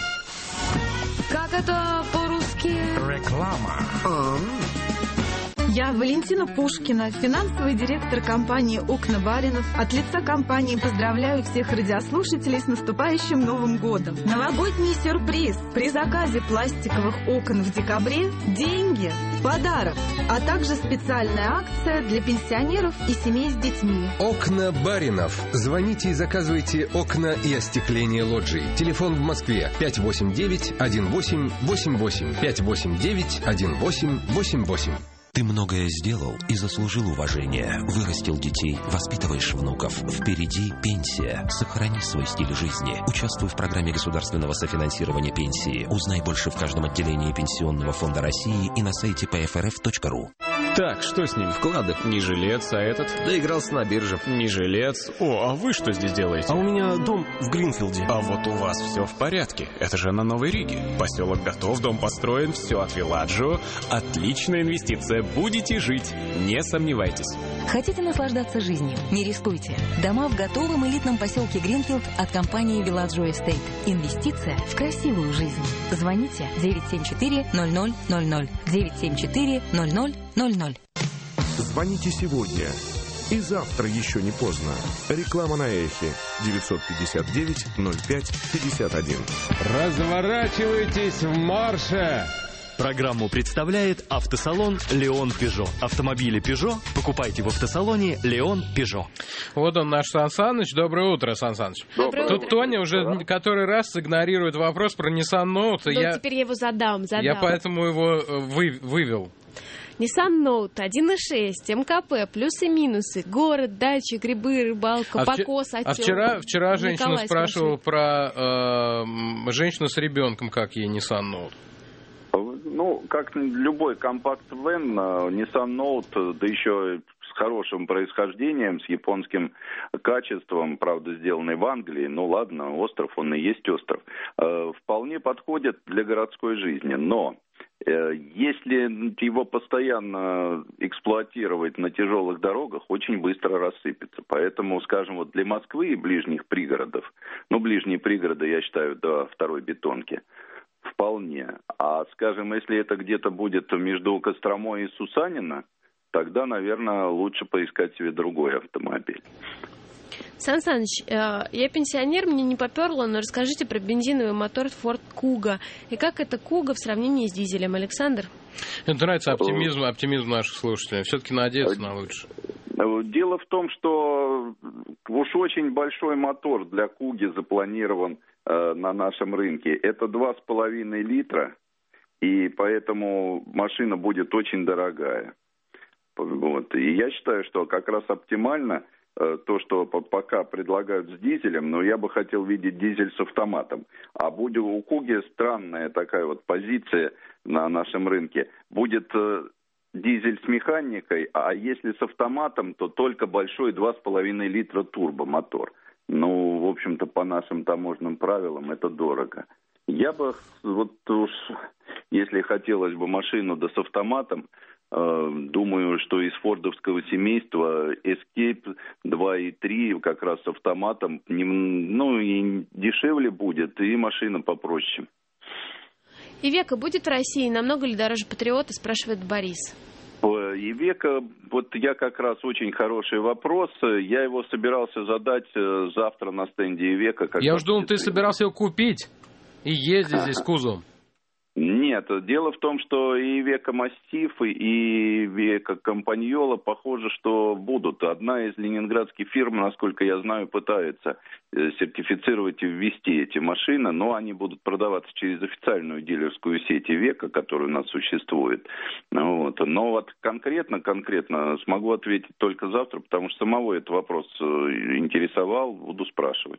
Как это по-русски? Реклама. Я Валентина Пушкина, финансовый директор компании «Окна Баринов». От лица компании поздравляю всех радиослушателей с наступающим Новым годом. Новогодний сюрприз. При заказе пластиковых окон в декабре деньги в подарок, а также специальная акция для пенсионеров и семей с детьми. «Окна Баринов». Звоните и заказывайте окна и остекление лоджий. Телефон в Москве пять восемь девять один восемь восемь восемь. пять восемь девять один восемь восемь восемь. Ты многое сделал и заслужил уважения. Вырастил детей, воспитываешь внуков. Впереди пенсия. Сохрани свой стиль жизни. Участвуй в программе государственного софинансирования пенсии. Узнай больше в каждом отделении Пенсионного фонда России и на сайте пэ эф эр эф точка ру. Так, что с ним? Вклады? Не жилец, а этот? Доигрался на бирже. Не жилец. О, а вы что здесь делаете? А у меня дом в Гринфилде. А вот у вас все в порядке. Это же на Новой Риге. Поселок готов, дом построен, все от Вилладжио. Отличная инвестиция. Будете жить. Не сомневайтесь. Хотите наслаждаться жизнью? Не рискуйте. Дома в готовом элитном поселке Гринфилд от компании Вилладжио Эстейт. Инвестиция в красивую жизнь. Звоните девять семь четыре ноль ноль ноль ноль. девять семь четыре ноль ноль ноль ноль. Звоните сегодня. И завтра еще не поздно. Реклама на эхе. девятьсот пятьдесят девять ноль пять пятьдесят один. Разворачивайтесь в марше! Программу представляет автосалон «Леон Пежо». Автомобили «Пежо» покупайте в автосалоне «Леон Пежо». Вот он, наш Сан Саныч. Доброе утро, Сан Саныч. Доброе Тут утро. Тоня уже да. который раз игнорирует вопрос про Nissan Note. Ну, я... теперь я его задам, задам. Я поэтому его вы... вывел. Nissan Note один и шесть, эм ка пэ, плюсы-минусы, город, дача, грибы, рыбалка, а покос, вчера, отек. А вчера, вчера женщина Николай спрашивала про э, женщину с ребенком, как ей Nissan Note. Ну, как любой компакт-вен, Nissan Note, да еще с хорошим происхождением, с японским качеством, правда, сделанный в Англии, ну ладно, остров, он и есть остров, вполне подходит для городской жизни. Но если его постоянно эксплуатировать на тяжелых дорогах, очень быстро рассыпется. Поэтому, скажем, вот для Москвы и ближних пригородов, ну, ближние пригороды, я считаю, до второй бетонки, вполне. А, скажем, если это где-то будет между Костромой и Сусанино, тогда, наверное, лучше поискать себе другой автомобиль. Сан Саныч, я пенсионер, мне не поперло, но расскажите про бензиновый мотор Ford Kuga. И как это Kuga в сравнении с дизелем, Александр? Мне нравится оптимизм, оптимизм наших слушателей. Все-таки надеяться на лучшее. Дело в том, что уж очень большой мотор для Куги запланирован э, на нашем рынке. Это два с половиной литра, и поэтому машина будет очень дорогая. Вот. И я считаю, что как раз оптимально э, то, что пока предлагают с дизелем, но я бы хотел видеть дизель с автоматом. А будет у Куги странная такая вот позиция на нашем рынке. Будет... Э, дизель с механикой, а если с автоматом, то только большой два с половиной литра турбомотор. Ну, в общем-то, по нашим таможенным правилам это дорого. Я бы, вот уж, если хотелось бы машину да с автоматом, э, думаю, что из фордовского семейства Escape два и три как раз с автоматом, не, ну, и дешевле будет, и машина попроще. Ивека будет в России намного ли дороже Патриота, спрашивает Борис. Ивека, вот я как раз очень хороший вопрос. Я его собирался задать завтра на стенде Ивека. Я уж думал, ты собирался его купить и ездить здесь с кузовом. Нет, дело в том, что и Ивека Мастиф, и Ивека Компаньола, похоже, что будут. Одна из ленинградских фирм, насколько я знаю, пытается сертифицировать и ввести эти машины, но они будут продаваться через официальную дилерскую сеть Ивека, которая у нас существует. Вот. Но вот конкретно, конкретно смогу ответить только завтра, потому что самого этот вопрос интересовал, буду спрашивать.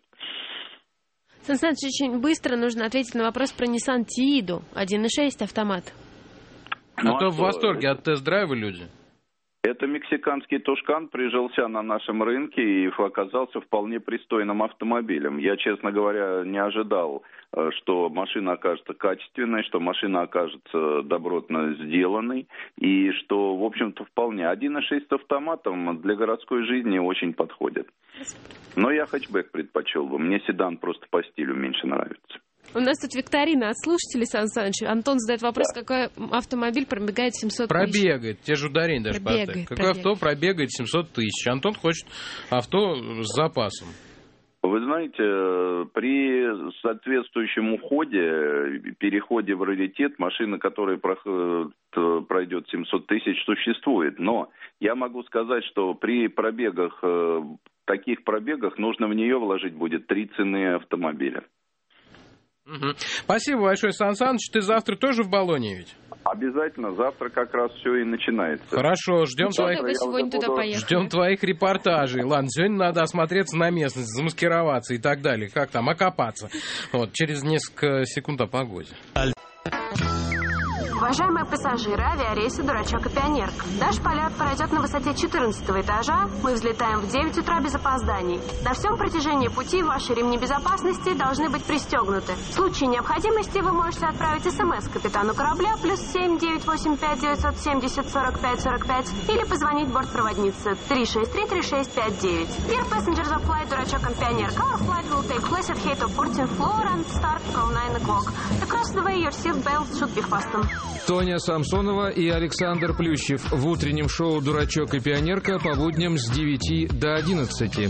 Сан Саныч, очень быстро нужно ответить на вопрос про Nissan Tiidu один и шесть автомат. Ну, а то в восторге от тест-драйва люди. Это мексиканский Тушкан прижился на нашем рынке и оказался вполне пристойным автомобилем. Я, честно говоря, не ожидал, что машина окажется качественной, что машина окажется добротно сделанной, и что, в общем-то, вполне. один и шесть с автоматом для городской жизни очень подходит. Но я хэтчбэк предпочел бы. Мне седан просто по стилю меньше нравится. У нас тут викторина от слушателей, Сан Саныч. Антон задает вопрос, да. Какой автомобиль пробегает семьсот тысяч? Пробегает, те же ударения даже поставят. Какое пробегает. авто пробегает семьсот тысяч? Антон хочет авто с запасом. Вы знаете, при соответствующем уходе, переходе в раритет, машина, которая пройдет семьсот тысяч, существует. Но я могу сказать, что при пробегах, таких пробегах, нужно в нее вложить будет три цены автомобиля. Угу. Спасибо большое, Сан Саныч. Ты завтра тоже в Болонье ведь? Обязательно. Завтра как раз все и начинается. Хорошо, ждем твоих... Ждем твоих репортажей. Ладно, сегодня надо осмотреться на местность, замаскироваться и так далее. Как там, окопаться. Вот, через несколько секунд о погоде. Уважаемые пассажиры, авиарейсы «Дурачок» и «Пионерка». Наш полет пройдет на высоте четырнадцатого этажа. Мы взлетаем в девять утра без опозданий. На всем протяжении пути ваши ремни безопасности должны быть пристегнуты. В случае необходимости вы можете отправить смс капитану корабля плюс семь девятьсот восемьдесят пять девятьсот семьдесят сорок пять сорок пять или позвонить бортпроводнице три шесть три три шесть пять девять. Dear passengers of flight «Дурачок» and «Пионерка», our flight will take place at Gate of fourteenth floor and start from nine o'clock. Across the way your seat belts should be fastened. Тоня Самсонова и Александр Плющев в утреннем шоу «Дурачок и пионерка» по будням с девяти до одиннадцати.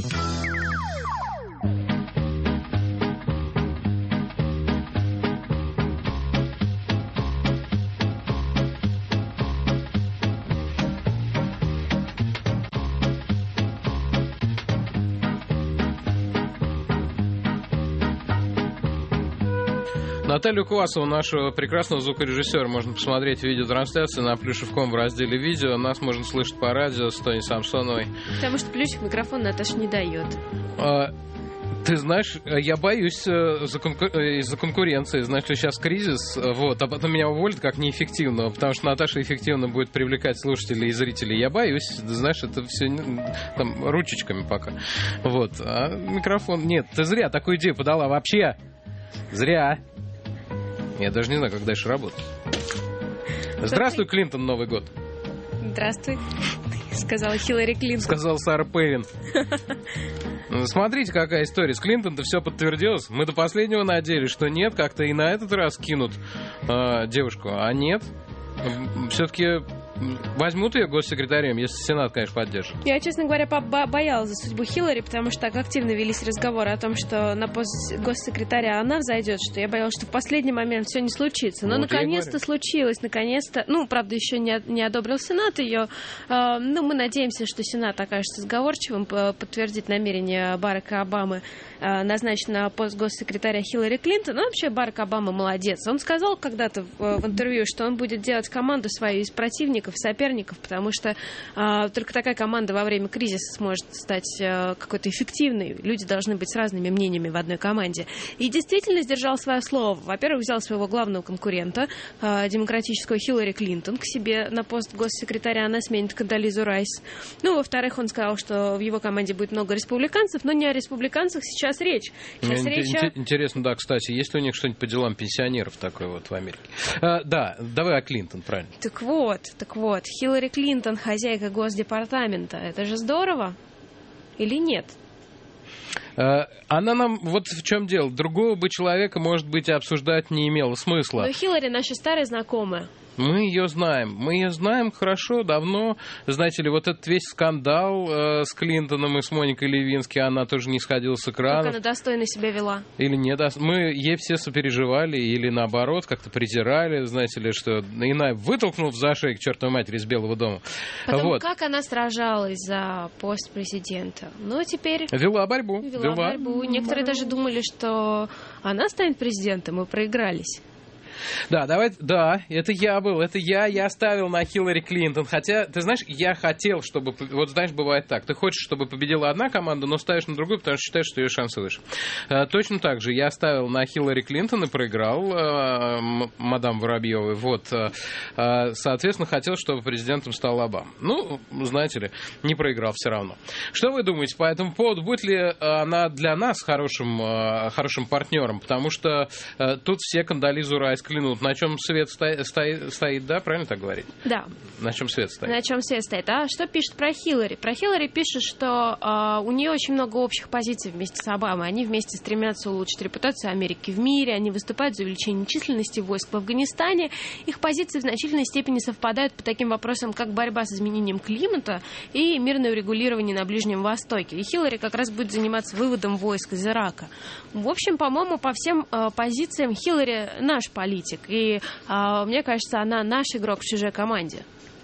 Наталью Квасову, нашего прекрасного звукорежиссера, можно посмотреть в видеотрансляции на Плюшев точка ком в разделе «Видео». Нас можно слышать по радио с Тоней Самсоновой. Потому что Плющев микрофон Наташа не дает. А, ты знаешь, я боюсь за конку... из-за конкуренции. Знаешь, что сейчас кризис, вот, а потом меня уволят как неэффективного, потому что Наташа эффективно будет привлекать слушателей и зрителей. Я боюсь, знаешь, это все там ручечками пока. Вот, а микрофон... Нет, ты зря такую идею подала вообще. Зря. Я даже не знаю, как дальше работать. Здравствуй, Клинтон, Новый год. Здравствуй, сказала Хиллари Клинтон. Сказал Сара Певин. Смотрите, какая история. С Клинтон-то все подтвердилось. Мы до последнего надеялись, что нет, как-то и на этот раз кинут э, девушку. А нет. Все-таки возьмут ее госсекретарем, если Сенат, конечно, поддержит. Я, честно говоря, боялась за судьбу Хиллари, потому что так активно велись разговоры о том, что на пост госсекретаря она взойдет, что я боялась, что в последний момент все не случится. Но вот наконец-то случилось, наконец-то. Ну, правда, еще не, не одобрил Сенат ее. Э, ну, мы надеемся, что Сенат окажется сговорчивым, подтвердит намерение Барака Обамы э, назначить на пост госсекретаря Хиллари Клинтон. Ну, вообще, Барак Обама молодец. Он сказал когда-то в, в интервью, что он будет делать команду свою из противников, соперников, потому что а, только такая команда во время кризиса сможет стать а, какой-то эффективной. Люди должны быть с разными мнениями в одной команде. И действительно сдержал свое слово. Во-первых, взял своего главного конкурента, а, демократическую Хиллари Клинтон, к себе на пост госсекретаря. Она сменит Кондолизу Райс. Ну, во-вторых, он сказал, что в его команде будет много республиканцев, но не о республиканцах сейчас речь. Сейчас Мне речь ин- о... Интересно, да, кстати, есть ли у них что-нибудь по делам пенсионеров такое вот в Америке? А, да, давай о Клинтон, правильно. Так вот, так вот, Хиллари Клинтон, хозяйка Госдепартамента. Это же здорово? Или нет? Она нам, вот в чем дело, другого бы человека, может быть, обсуждать не имело смысла. Но Хиллари наша старая знакомая. Мы ее знаем. Мы ее знаем хорошо, давно. Знаете ли, вот этот весь скандал э, с Клинтоном и с Моникой Левински, она тоже не сходила с экранов. Как она достойно себя вела. Или нет. Мы ей все сопереживали, или наоборот, как-то притирали, знаете ли, что иная вытолкнул в зашей к чертовой матери из Белого дома. Потом, вот. Как она сражалась за пост президента. Ну, теперь... Вела борьбу. Вела, Вела борьбу. Некоторые даже думали, что она станет президентом, и проигрались. Да, давай, да, это я был, это я, я ставил на Хиллари Клинтон, хотя, ты знаешь, я хотел, чтобы, вот знаешь, бывает так, ты хочешь, чтобы победила одна команда, но ставишь на другую, потому что считаешь, что ее шансы выше. А, точно так же, я ставил на Хиллари Клинтон и проиграл а, м- мадам Воробьевой, вот, а, соответственно, хотел, чтобы президентом стал Обама. Ну, знаете ли, не проиграл все равно. Что вы думаете по этому поводу, будет ли она для нас хорошим, хорошим партнером, потому что а, тут все Кондолизу Райс взглянут, на чем свет стоит, стоит, да, правильно так говорить? Да. На чем свет стоит? На чем свет стоит. А что пишет про Хиллари? Про Хиллари пишет, что э, у нее очень много общих позиций вместе с Обамой. Они вместе стремятся улучшить репутацию Америки в мире, они выступают за увеличение численности войск в Афганистане. Их позиции в значительной степени совпадают по таким вопросам, как борьба с изменением климата и мирное урегулирование на Ближнем Востоке. И Хиллари как раз будет заниматься выводом войск из Ирака. В общем, по-моему, по всем э, позициям Хиллари наш политик. И э, мне кажется, она наш игрок в чужой команде.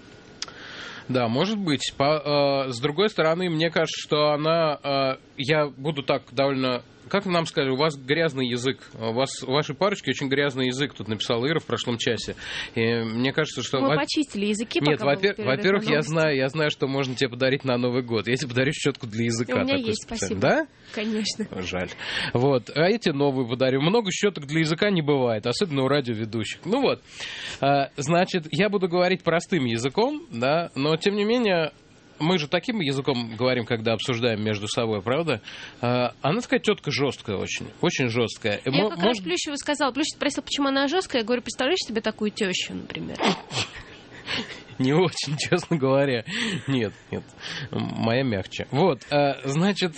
Да, может быть. По, э, с другой стороны, мне кажется, что она... Э, я буду так довольно... Как нам сказали, у вас грязный язык. У вас, у вашей парочки очень грязный язык, тут написал Ира в прошлом часе. И мне кажется, что... Мы во... почистили языки, Нет, пока во-пер... во-первых, я знаю, я знаю, что можно тебе подарить на Новый год. Я тебе подарю щетку для языка. У меня такую есть, специально. спасибо. Да? Конечно. Жаль. Вот. А я тебе новую подарю. Много щеток для языка не бывает, особенно у радиоведущих. Ну вот. Значит, я буду говорить простым языком, да, но тем не менее... Мы же таким языком говорим, когда обсуждаем между собой, правда? А, она такая тетка жесткая очень, очень жесткая. Я М- как может... раз Плющеву сказала. Плющев спросил, почему она жесткая. Я говорю, представляешь себе такую тещу, например? Не очень, честно говоря. Нет, нет, моя мягче. Вот, значит...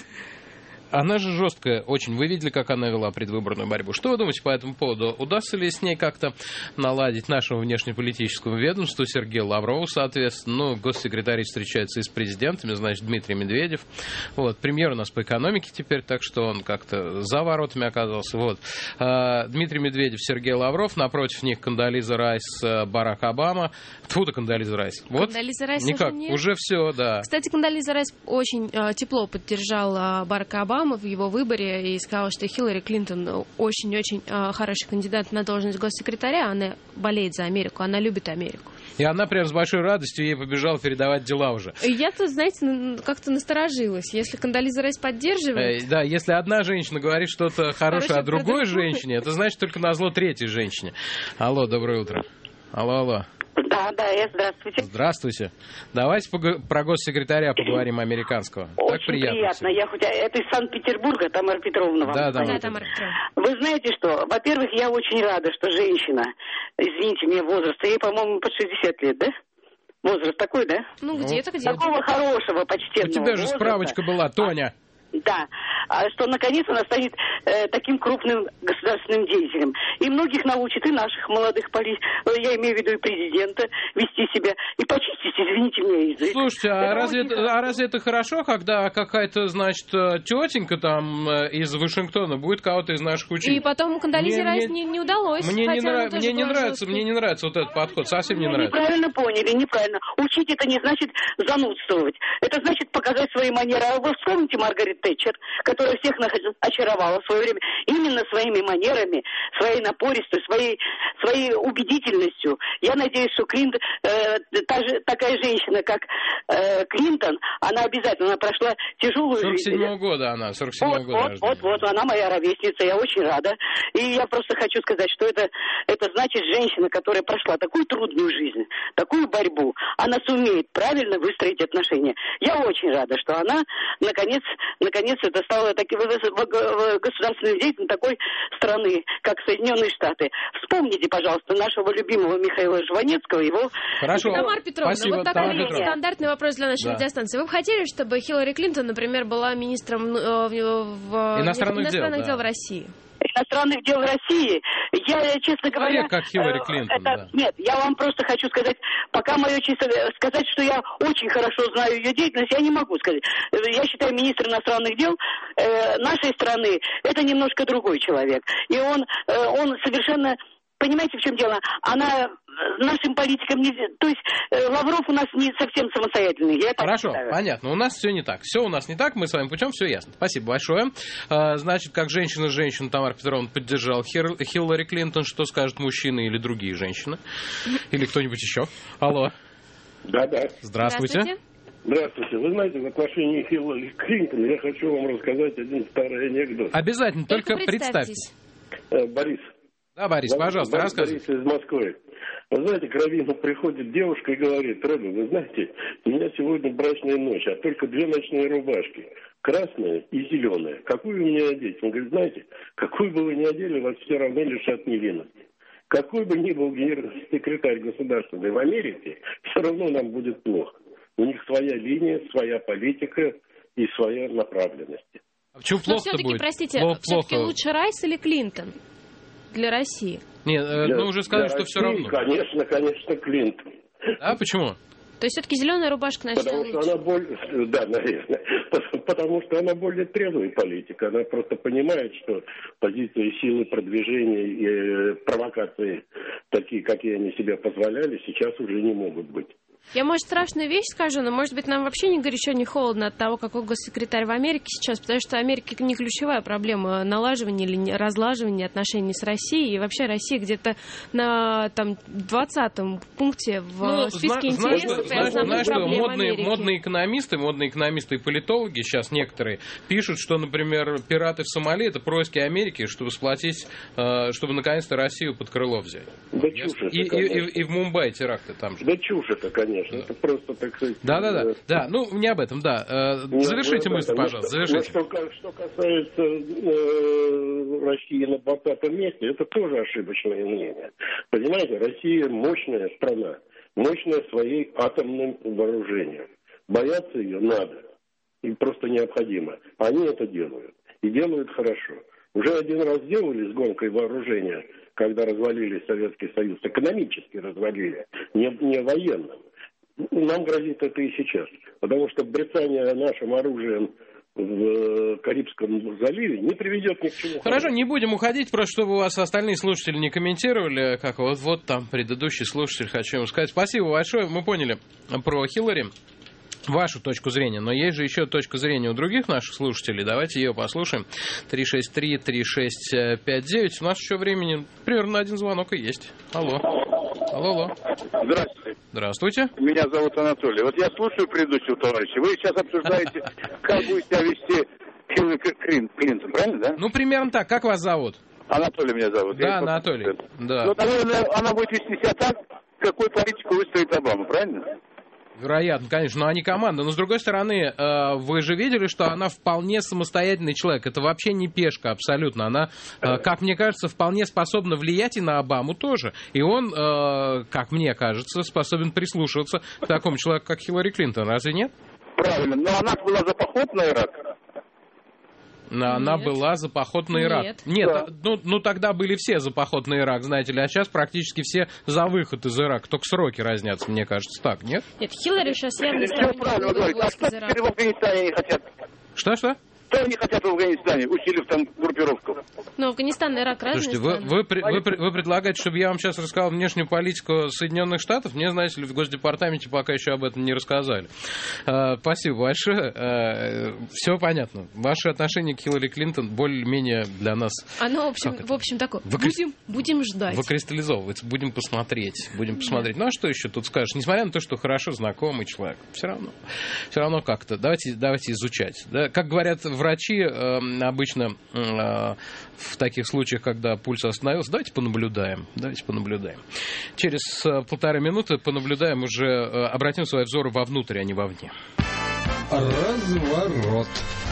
Она же жесткая очень. Вы видели, как она вела предвыборную борьбу. Что вы думаете по этому поводу? Удастся ли с ней как-то наладить нашему внешнеполитическому ведомству, Сергею Лаврову, соответственно? Ну, госсекретарь встречается и с президентами, значит, Дмитрий Медведев. Вот. Премьер у нас по экономике теперь, так что он как-то за воротами оказался. Вот. А, Дмитрий Медведев, Сергей Лавров. Напротив них Кондолиза Райс, Барак Обама. Тьфу-то Кондолиза Райс. Вот. Кондолиза Райс никак. уже нет. Уже все, да. Кстати, Кондолиза Райс очень э, тепло поддержал э, Барака Обаму в его выборе и сказала, что Хиллари Клинтон очень-очень э, хороший кандидат на должность госсекретаря. Она болеет за Америку, она любит Америку. И она прям с большой радостью ей побежала передавать дела уже. Я-то, знаете, как-то насторожилась. Если Кондолиза Райс поддерживает... Э, да, если одна женщина говорит что-то хорошее о другой женщине, это значит только назло третьей женщине. Алло, доброе утро. Алло, алло. Да, да, я здравствуйте. Здравствуйте. Давайте пог- про госсекретаря поговорим американского. Очень так приятно. приятно. Я хоть это из Санкт-Петербурга, Тамара Петровна вам. Да, да, да, Тамара Петровна. Вы знаете что? Во-первых, я очень рада, что женщина, извините мне возраст, ей, по-моему, под шестьдесят лет, да? Возраст такой, да? Ну, где-то, где-то. Такого хорошего, почтенного У тебя же возраста. справочка была, Тоня. Да, а что наконец она станет э, таким крупным государственным деятелем. И многих научит, и наших молодых политиков, я имею в виду и президента, вести себя. И почистить, извините меня, язык. Слушайте, а разве, это, а разве это хорошо, когда какая-то, значит, тетенька там из Вашингтона будет кого-то из наших учить? И потом Кондолизе Райс не, не удалось. Мне, не, нрав... мне не нравится, мне не нравится вот этот подход, совсем не нравится. Неправильно поняли, неправильно. Учить это не значит занудствовать. Это значит показать свои манеры. А вы вспомните Маргарет Тэтчер, которая всех очаровала в свое время именно своими манерами, своей напористостью, своей, своей убедительностью. Я надеюсь, что Клинтон, э, та же, такая женщина, как э, Клинтон, она обязательно она прошла тяжелую жизнь. сорок седьмого года она, сорок седьмого вот, года вот, рождения. вот, вот, она моя ровесница, я очень рада. И я просто хочу сказать, что это, это значит женщина, которая прошла такую трудную жизнь, такую борьбу, она сумеет правильно выстроить отношения. Я очень рада, что она, наконец, наконец это стало таким государственным деятелем такой страны, как Соединенные Штаты. Вспомните, пожалуйста, нашего любимого Михаила Жванецкого, его... Хорошо, Тамара Петровна, спасибо, вот такой Тамара Петровна. стандартный вопрос для нашей да. радиостанции. Вы бы хотели, чтобы Хиллари Клинтон, например, была министром э, в, иностранных, иностранных дел, дел да. в России? Иностранных дел России, я, честно говоря... Человек, как Хиллари Клинтон, это, да. Нет, я вам просто хочу сказать, пока мое чисто... Сказать, что я очень хорошо знаю ее деятельность, я не могу сказать. Я считаю, министр иностранных дел э, нашей страны, это немножко другой человек. И он, э, он совершенно... Понимаете, в чем дело? Она нашим политикам не... То есть э, Лавров у нас не совсем самостоятельный. Я Хорошо, считаю. понятно. У нас все не так. Все у нас не так, мы с вами путем, все ясно. Спасибо большое. А, значит, как женщина-женщина Тамара Петровна поддержал Хир... Хиллари Клинтон, что скажут мужчины или другие женщины? Или кто-нибудь еще? Алло. Да-да. Здравствуйте. Здравствуйте. Здравствуйте. Вы знаете, в отношении Хиллари Клинтон я хочу вам рассказать один старый анекдот. Обязательно, только, только представьтесь. Э, Борис. Да, Борис, пожалуйста, Борис, рассказывайте. Борис из Москвы. Вы знаете, к раввину приходит девушка и говорит: Рэбби, вы знаете, у меня сегодня брачная ночь, а только две ночные рубашки. Красная и зеленая. Какую мне одеть? Он говорит: знаете, какую бы вы ни одели, вас все равно лишат невинности. какой бы ни был генеральный секретарь государственный в Америке, все равно нам будет плохо. У них своя линия, своя политика и своя направленность. А почему плохо-то все-таки, будет? простите, Плохо, все-таки плохо. лучше Райс или Клинтон для России? Нет, э, Для- мы уже сказали, для что все России, равно. Конечно, конечно, Клинтон. А почему? То есть все-таки зеленая рубашка начнет Потому что лучше? она более, да, наверное, потому что она более трезвый политик. Она просто понимает, что позиции силы продвижения и э, провокации, такие, какие они себе позволяли, сейчас уже не могут быть. Я, может, страшную вещь скажу, но, может быть, нам вообще ни горячо, ни холодно от того, какой госсекретарь в Америке сейчас, потому что Америка не ключевая проблема налаживания или не- разлаживания отношений с Россией, и вообще Россия где-то на там двадцатом пункте в Ну, списке зна- знаешь, интересов и знаешь, основных знаешь, что проблем модные, Америки. модные экономисты, модные экономисты и политологи сейчас некоторые пишут, что, например, пираты в Сомали — это происки Америки, чтобы сплотить, э, чтобы наконец-то Россию под крыло взять. Да чушь это, И, и, конечно. и- и в Мумбаи теракты там же. Да чушь это, конечно. Это просто, так сказать... Да-да-да, э, да, ну не об этом, да. Э, не Завершите об мысль, этом. пожалуйста, Ну, завершите. что, что, что касается э, России на двадцатом месте, это тоже ошибочное мнение. Понимаете, Россия мощная страна, мощная своим атомным вооружением. Бояться ее надо. И просто необходимо. Они это делают. И делают хорошо. Уже один раз делали с гонкой вооружения, когда развалили Советский Союз. Экономически развалили, не, не военным. Нам грозит это и сейчас. Потому что брецание нашим оружием в Карибском заливе не приведет ни к чему. Хорошо, не будем уходить, просто чтобы у вас остальные слушатели не комментировали, как вот, вот там предыдущий слушатель, хочу ему сказать. Спасибо большое, мы поняли про Хиллари вашу точку зрения, но есть же еще точка зрения у других наших слушателей. Давайте ее послушаем. три шесть три три шесть пять девять. У нас еще времени примерно на один звонок и есть. Алло. Алло, алло. Здравствуйте. Здравствуйте. Меня зовут Анатолий. Вот я слушаю предыдущего товарища. Вы сейчас обсуждаете, как будет себя вести Хиллари Клинтон, правильно, да? Ну, примерно так. Как вас зовут? Анатолий меня зовут. Да, Я Анатолий. Да. Ну, наверное, она будет вести себя так, какую политику выстроит Обама, правильно? Вероятно, конечно, но они команда. Но, с другой стороны, э, вы же видели, что она вполне самостоятельный человек. Это вообще не пешка абсолютно. Она, э, как мне кажется, вполне способна влиять и на Обаму тоже. И он, э, как мне кажется, способен прислушиваться к такому человеку, как Хиллари Клинтон. Разве нет? Правильно. Но она была за поход на Ирак. Она Нет. была за поход на Ирак. Нет. Нет, Да. ну, ну тогда были все за поход на Ирак, знаете ли, а сейчас практически все за выход из Ирака. Только сроки разнятся, мне кажется, так, нет? Нет, Хиллари сейчас явно Все сторонник правильно вывода говорите. А войск что из Ирака. теперь в Афганистане не хотят? Что-что? Что они хотят в Афганистане, усилив там группировку? Ну, Афганистан и Ирак разные Слушайте, вы, страны. вы, при- вы, при- вы предлагаете, чтобы я вам сейчас рассказал внешнюю политику Соединенных Штатов? Мне, знаете ли, в Госдепартаменте пока еще об этом не рассказали. Э, спасибо большое. Э, все понятно. Ваши отношения к Хиллари Клинтон более-менее для нас Оно, в общем, Как это? в общем такое. Выкри- Будем, будем ждать. выкристаллизовывается. Будем посмотреть. Будем посмотреть. Ну, а что еще тут скажешь? Несмотря на то, что хорошо знакомый человек, все равно. Все равно как-то. Давайте, давайте изучать. Да? Как говорят врачи, э, обычно э, в таких случаях, когда пульс остановился, давайте понаблюдаем. Давайте понаблюдаем. Через э, полторы минуты понаблюдаем уже, э, обратим свои взоры вовнутрь, а не вовне. Разворот.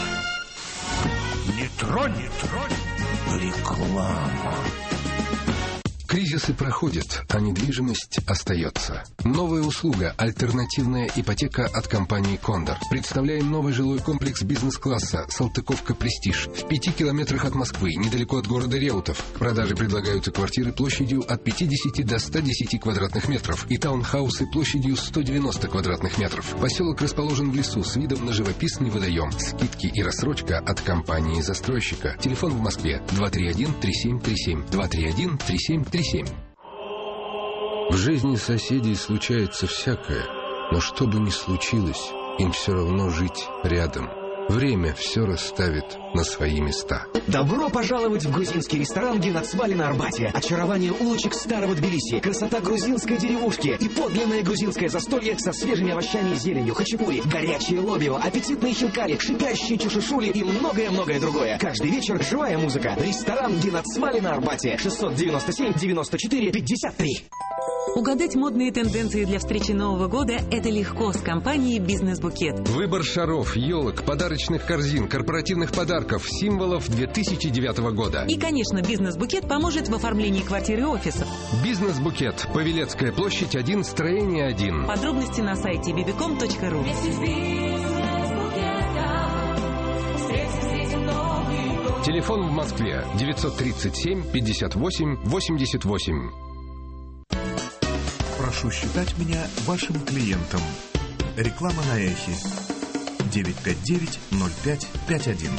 Не тронь, не тронь. Реклама. Кризисы проходят, а недвижимость остается. Новая услуга «Альтернативная ипотека» от компании «Кондор». Представляем новый жилой комплекс бизнес-класса «Салтыковка Престиж». В пяти километрах от Москвы, недалеко от города Реутов. К продаже предлагаются квартиры площадью от пятидесяти до ста десяти квадратных метров и таунхаусы площадью сто девяносто квадратных метров. Поселок расположен в лесу с видом на живописный водоем. Скидки и рассрочка от компании-застройщика. Телефон в Москве два три один три семь три семь два три один три семь три семь. В жизни соседей случается всякое, но что бы ни случилось, им все равно жить рядом. Время все расставит на свои места. Добро пожаловать в грузинский ресторан «Генацвали» на Арбате. Очарование улочек старого Тбилиси, красота грузинской деревушки и подлинное грузинское застолье со свежими овощами и зеленью, хачапури, горячее лобио, аппетитные хинкали, шипящие чушушули и многое-многое другое. Каждый вечер живая музыка. Ресторан «Генацвали» на Арбате. шестьсот девяносто семь девяносто четыре пятьдесят три. Угадать модные тенденции для встречи Нового года – это легко с компанией «Бизнес-букет». Выбор шаров, елок, подарочных корзин, корпоративных подарков, символов две тысячи девятого года. И, конечно, «Бизнес-букет» поможет в оформлении квартиры и офиса. «Бизнес-букет». Павелецкая площадь один, строение один. Подробности на сайте бибиком точка ру. Телефон в Москве девятьсот тридцать семь пятьдесят восемь восемьдесят восемь. Прошу считать меня вашим клиентом. Реклама на эхе. девять пять девять ноль пять пять один.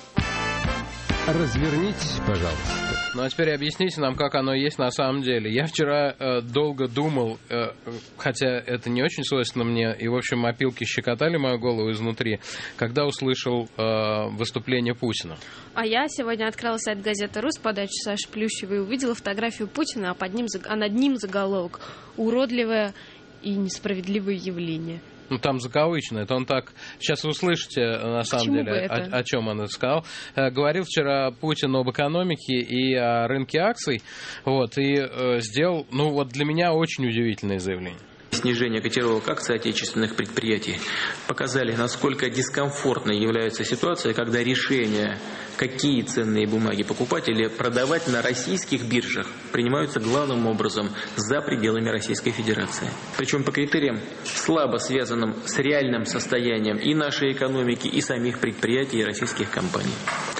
Развернитесь, пожалуйста. Ну а теперь объясните нам, как оно есть на самом деле. Я вчера э, долго думал, э, хотя это не очень свойственно мне, и, в общем, опилки щекотали мою голову изнутри, когда услышал э, выступление Путина. А я сегодня открыла сайт газеты «Ру» с подачи Саши Плющевой и увидела фотографию Путина, а, под ним, а над ним заголовок «Уродливое и несправедливое явление». Ну, там закавычено. Это он так... Сейчас вы услышите, на самом Почему деле, о, о чем он это сказал. Э, говорил вчера Путин об экономике и о рынке акций. Вот, и э, сделал, ну, вот для меня очень удивительное заявление. Снижение котировок акций отечественных предприятий показали, насколько дискомфортной является ситуация, когда решение, какие ценные бумаги покупать или продавать на российских биржах, принимаются главным образом за пределами Российской Федерации. Причем по критериям, слабо связанным с реальным состоянием и нашей экономики, и самих предприятий и российских компаний.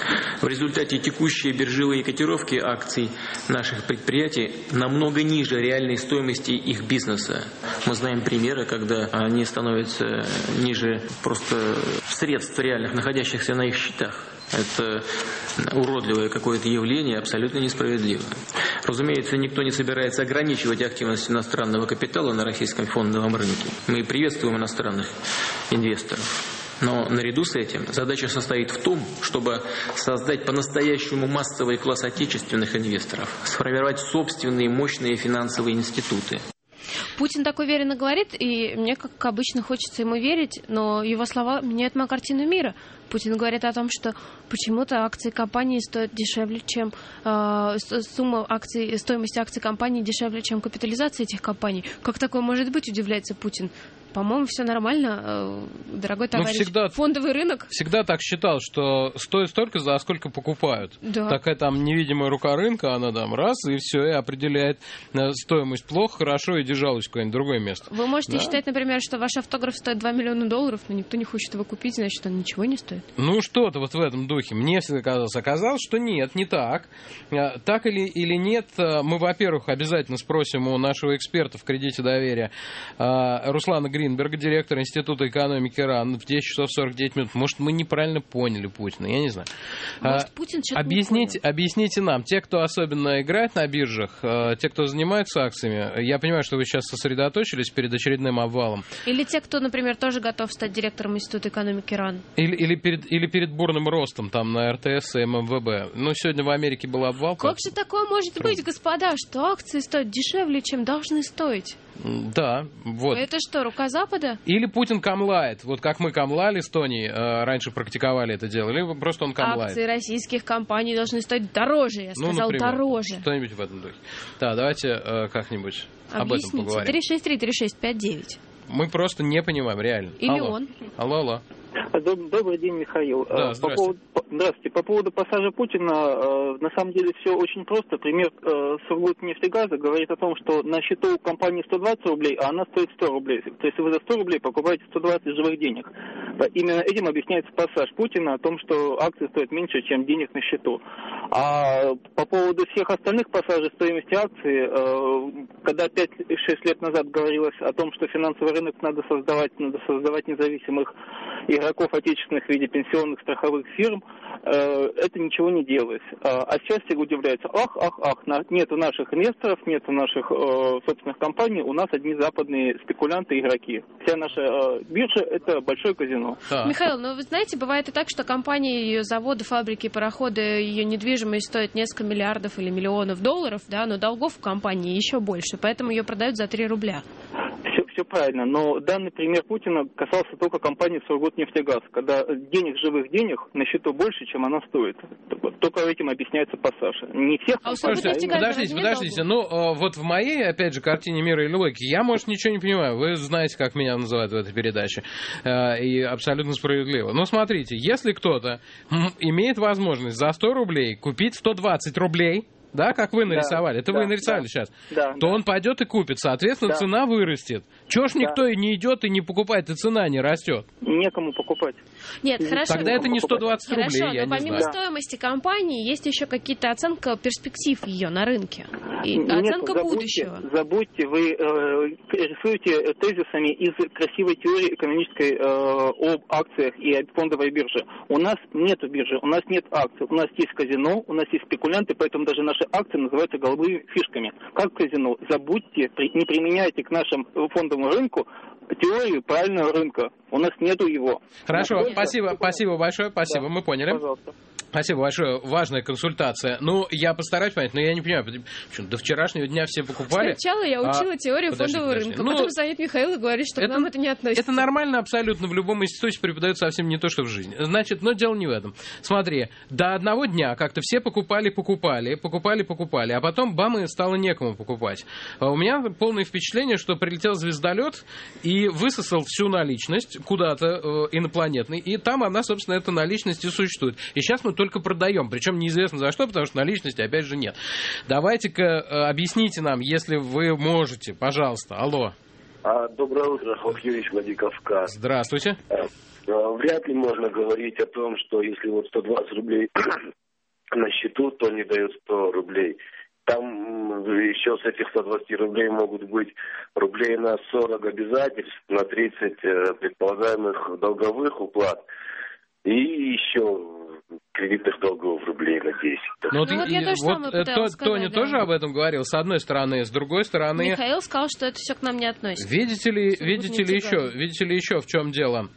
В результате текущие биржевые котировки акций наших предприятий намного ниже реальной стоимости их бизнеса. Мы знаем примеры, когда они становятся ниже просто средств реальных, находящихся на их счетах. Это уродливое какое-то явление, абсолютно несправедливо. Разумеется, никто не собирается ограничивать активность иностранного капитала на российском фондовом рынке. Мы приветствуем иностранных инвесторов. Но наряду с этим задача состоит в том, чтобы создать по-настоящему массовый класс отечественных инвесторов, сформировать собственные мощные финансовые институты. Путин так уверенно говорит, и мне, как обычно, хочется ему верить, но его слова меняют мою картину мира. Путин говорит о том, что почему-то акции компании стоят дешевле, чем э, сумма акций, стоимость акций компании дешевле, чем капитализация этих компаний. Как такое может быть, удивляется Путин. По-моему, все нормально, дорогой товарищ. Ну, всегда, фондовый рынок. Всегда так считал, что стоит столько, за сколько покупают. Да. Такая там невидимая рука рынка, она там раз, и все, и определяет стоимость плохо, хорошо, иди жалуйся в какое-нибудь другое место. Вы можете да? считать, например, что ваш автограф стоит два миллиона долларов, но никто не хочет его купить, значит, он ничего не стоит. Ну, что-то вот в этом духе. Мне всегда казалось, оказалось, что нет, не так. Так или, или нет, мы, во-первых, обязательно спросим у нашего эксперта в кредите доверия Руслана Гринберга, директора Института экономики РАН, в десять часов сорок девять минут. Может, мы неправильно поняли Путина, я не знаю. Может, Путин что-то объясните, не понял. Объясните нам, те, кто особенно играет на биржах, те, кто занимается акциями, я понимаю, что вы сейчас сосредоточились перед очередным обвалом. Или те, кто, например, тоже готов стать директором Института экономики РАН. Или, или, перед, или перед бурным ростом там на эр тэ эс и эм эм вэ бэ. Ну, сегодня в Америке был обвал. Как же такое может трудно. быть, господа, что акции стоят дешевле, чем должны стоить? Да, вот. Это что, рука Запада? Или Путин камлает, вот как мы камлали с Тони, э, раньше практиковали это дело, или просто он камлает. Акции российских компаний должны стоить дороже, я ну, сказал, например, дороже. Что-нибудь в этом духе. Да, давайте э, как-нибудь об этом поговорим. три шесть три три шесть пять девять. Мы просто не понимаем, реально. Или алло. он. Алло, алло. Добрый день, Михаил. Да, по поводу, здравствуйте. По поводу пассажа Путина, на самом деле все очень просто. Пример Сургутнефтегаза говорит о том, что на счету у компании сто двадцать рублей, а она стоит сто рублей. То есть вы за сто рублей покупаете сто двадцать живых денег. Именно этим объясняется пассаж Путина о том, что акции стоят меньше, чем денег на счету. А по поводу всех остальных пассажей стоимости акции, когда пять-шесть лет назад говорилось о том, что финансовый рынок надо создавать, надо создавать независимых игроков отечественных в виде пенсионных страховых фирм, это ничего не делалось. А сейчас все удивляются, ах, ах, ах, нету наших инвесторов, нету наших собственных компаний, у нас одни западные спекулянты, игроки. Вся наша биржа – это большое казино. Да. Михаил, ну вы знаете, бывает и так, что компании, ее заводы, фабрики, пароходы, ее недвижимость стоит несколько миллиардов или миллионов долларов, да, но долгов в компании еще больше, поэтому ее продают за три рубля. все правильно, но данный пример Путина касался только компании «Сургутнефтегаз», когда денег, живых денег на счету больше, чем она стоит. Только этим объясняется пассаж. Не всех а компаний... Подождите, подождите. Ну, вот в моей, опять же, картине мира или логики, я, может, ничего не понимаю. Вы знаете, как меня называют в этой передаче. И абсолютно справедливо. Но смотрите, если кто-то имеет возможность за сто рублей купить сто двадцать рублей, да, как вы нарисовали, да, это да, вы нарисовали да, сейчас, да, то да. он пойдет и купит, соответственно, да. цена вырастет. Чего ж да. никто и не идет и не покупает, и цена не растет? Некому покупать. Нет, хорошо. Тогда это не сто двадцать рублей, хорошо, я но не помимо знаю. стоимости компании есть еще какие-то оценка перспектив ее на рынке. И Нет, оценка забудьте, будущего. Забудьте, вы э, рисуете тезисами из красивой теории экономической э, об акциях и фондовой бирже. У нас нет биржи, у нас нет акций, у нас есть казино, у нас есть спекулянты, поэтому даже наши акции называются голубыми фишками. Как казино? Забудьте, при, не применяйте к нашему фондовому рынку теорию правильного рынка. У нас нету его. Хорошо, спасибо, спасибо большое, спасибо, да. мы поняли. Пожалуйста. Спасибо большое. Важная консультация. Ну, я постараюсь понять, но я не понимаю, почему до вчерашнего дня все покупали. Сначала я учила а... теорию подожди, фондового подожди. рынка, ну, потом звонит Михаил и говорит, что это, к нам это не относится. Это нормально абсолютно. В любом институте преподают совсем не то, что в жизни. Значит, но дело не в этом. Смотри, до одного дня как-то все покупали, покупали, покупали, покупали, а потом бам, и стало некому покупать. У меня полное впечатление, что прилетел звездолет и высосал всю наличность куда-то э, инопланетной, и там она, собственно, эта наличность и существует. И сейчас мы только продаем. Причем неизвестно за что, потому что наличности, опять же, нет. Давайте-ка э, объясните нам, если вы можете, пожалуйста. Алло. А, доброе утро, Хох Юрьевич, Владикавказ. Здравствуйте. А, а, вряд ли можно говорить о том, что если вот сто двадцать рублей на счету, то не дают сто рублей. Там еще с этих ста двадцати рублей могут быть рублей на сорок обязательств, на тридцать э, предполагаемых долговых уплат. И еще кредитных долгов рублей на десять. Ну, вот, и, я вот, вот то, сказать, Тони да. тоже об этом говорил, с одной стороны, с другой стороны... Михаил сказал, что это все к нам не относится. Видите ли, видите ли, еще, видите ли еще в чем дело?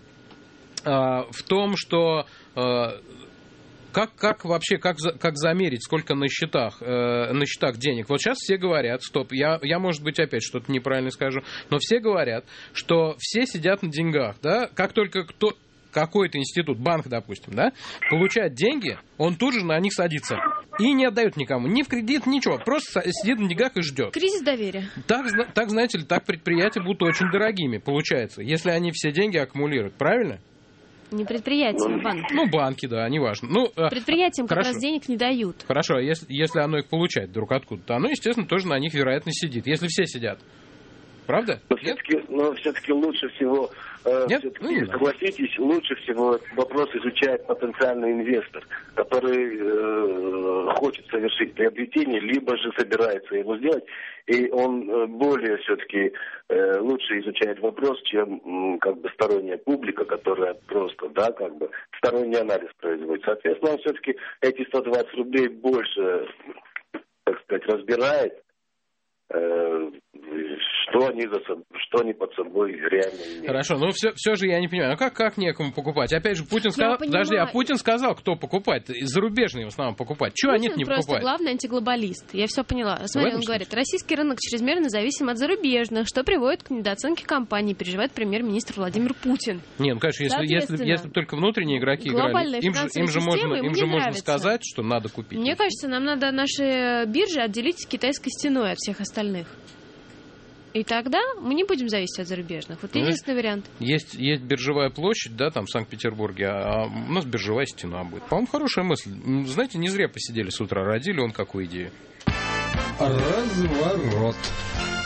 А, в том, что... А, Как, как вообще, как, как замерить, сколько на счетах, э, на счетах денег? Вот сейчас все говорят, стоп, я, я, может быть, опять что-то неправильно скажу, но все говорят, что все сидят на деньгах, да? Как только кто, какой-то институт, банк, допустим, да, получает деньги, он тут же на них садится и не отдает никому, ни в кредит, ничего, просто сидит на деньгах и ждет. Кризис доверия. Так, так, знаете ли, так предприятия будут очень дорогими, получается, если они все деньги аккумулируют, правильно? Не предприятия, а банки. Ну, банки, да, неважно. Ну, предприятиям хорошо. как раз денег не дают. Хорошо, если, если оно их получает вдруг откуда-то, оно, естественно, тоже на них, вероятно, сидит. Если все сидят. Правда? Но все-таки, но все-таки лучше всего, э, Нет? все-таки, Ну, согласитесь, лучше всего этот вопрос изучает потенциальный инвестор, который э, хочет совершить приобретение, либо же собирается его сделать, и он э, более все-таки э, лучше изучает вопрос, чем м, как бы сторонняя публика, которая просто, да, как бы сторонний анализ производит. Соответственно, он все-таки эти сто двадцать рублей больше, так сказать, разбирает, э, что они, за, что они под собой реально имеют. Хорошо, но все, все же я не понимаю, а как, как некому покупать? Опять же, Путин сказал, подожди, а Путин сказал, кто покупать? Зарубежные в основном покупать. Чего они не покупают? Просто главный антиглобалист. Я все поняла. Смотри, он говорит, российский рынок чрезмерно зависим от зарубежных, что приводит к недооценке компаний, переживает премьер-министр Владимир Путин. Не, ну, конечно, если, если, если только внутренние игроки играли, им же, им же можно, им же можно сказать, что надо купить. Мне кажется, нам надо наши биржи отделить китайской стеной от всех остальных. И тогда мы не будем зависеть от зарубежных. Вот единственный ну, вариант. Есть, есть биржевая площадь, да, там в Санкт-Петербурге, а у нас биржевая стена будет. По-моему, хорошая мысль. Знаете, не зря посидели с утра, родили он какую идею. Разворот.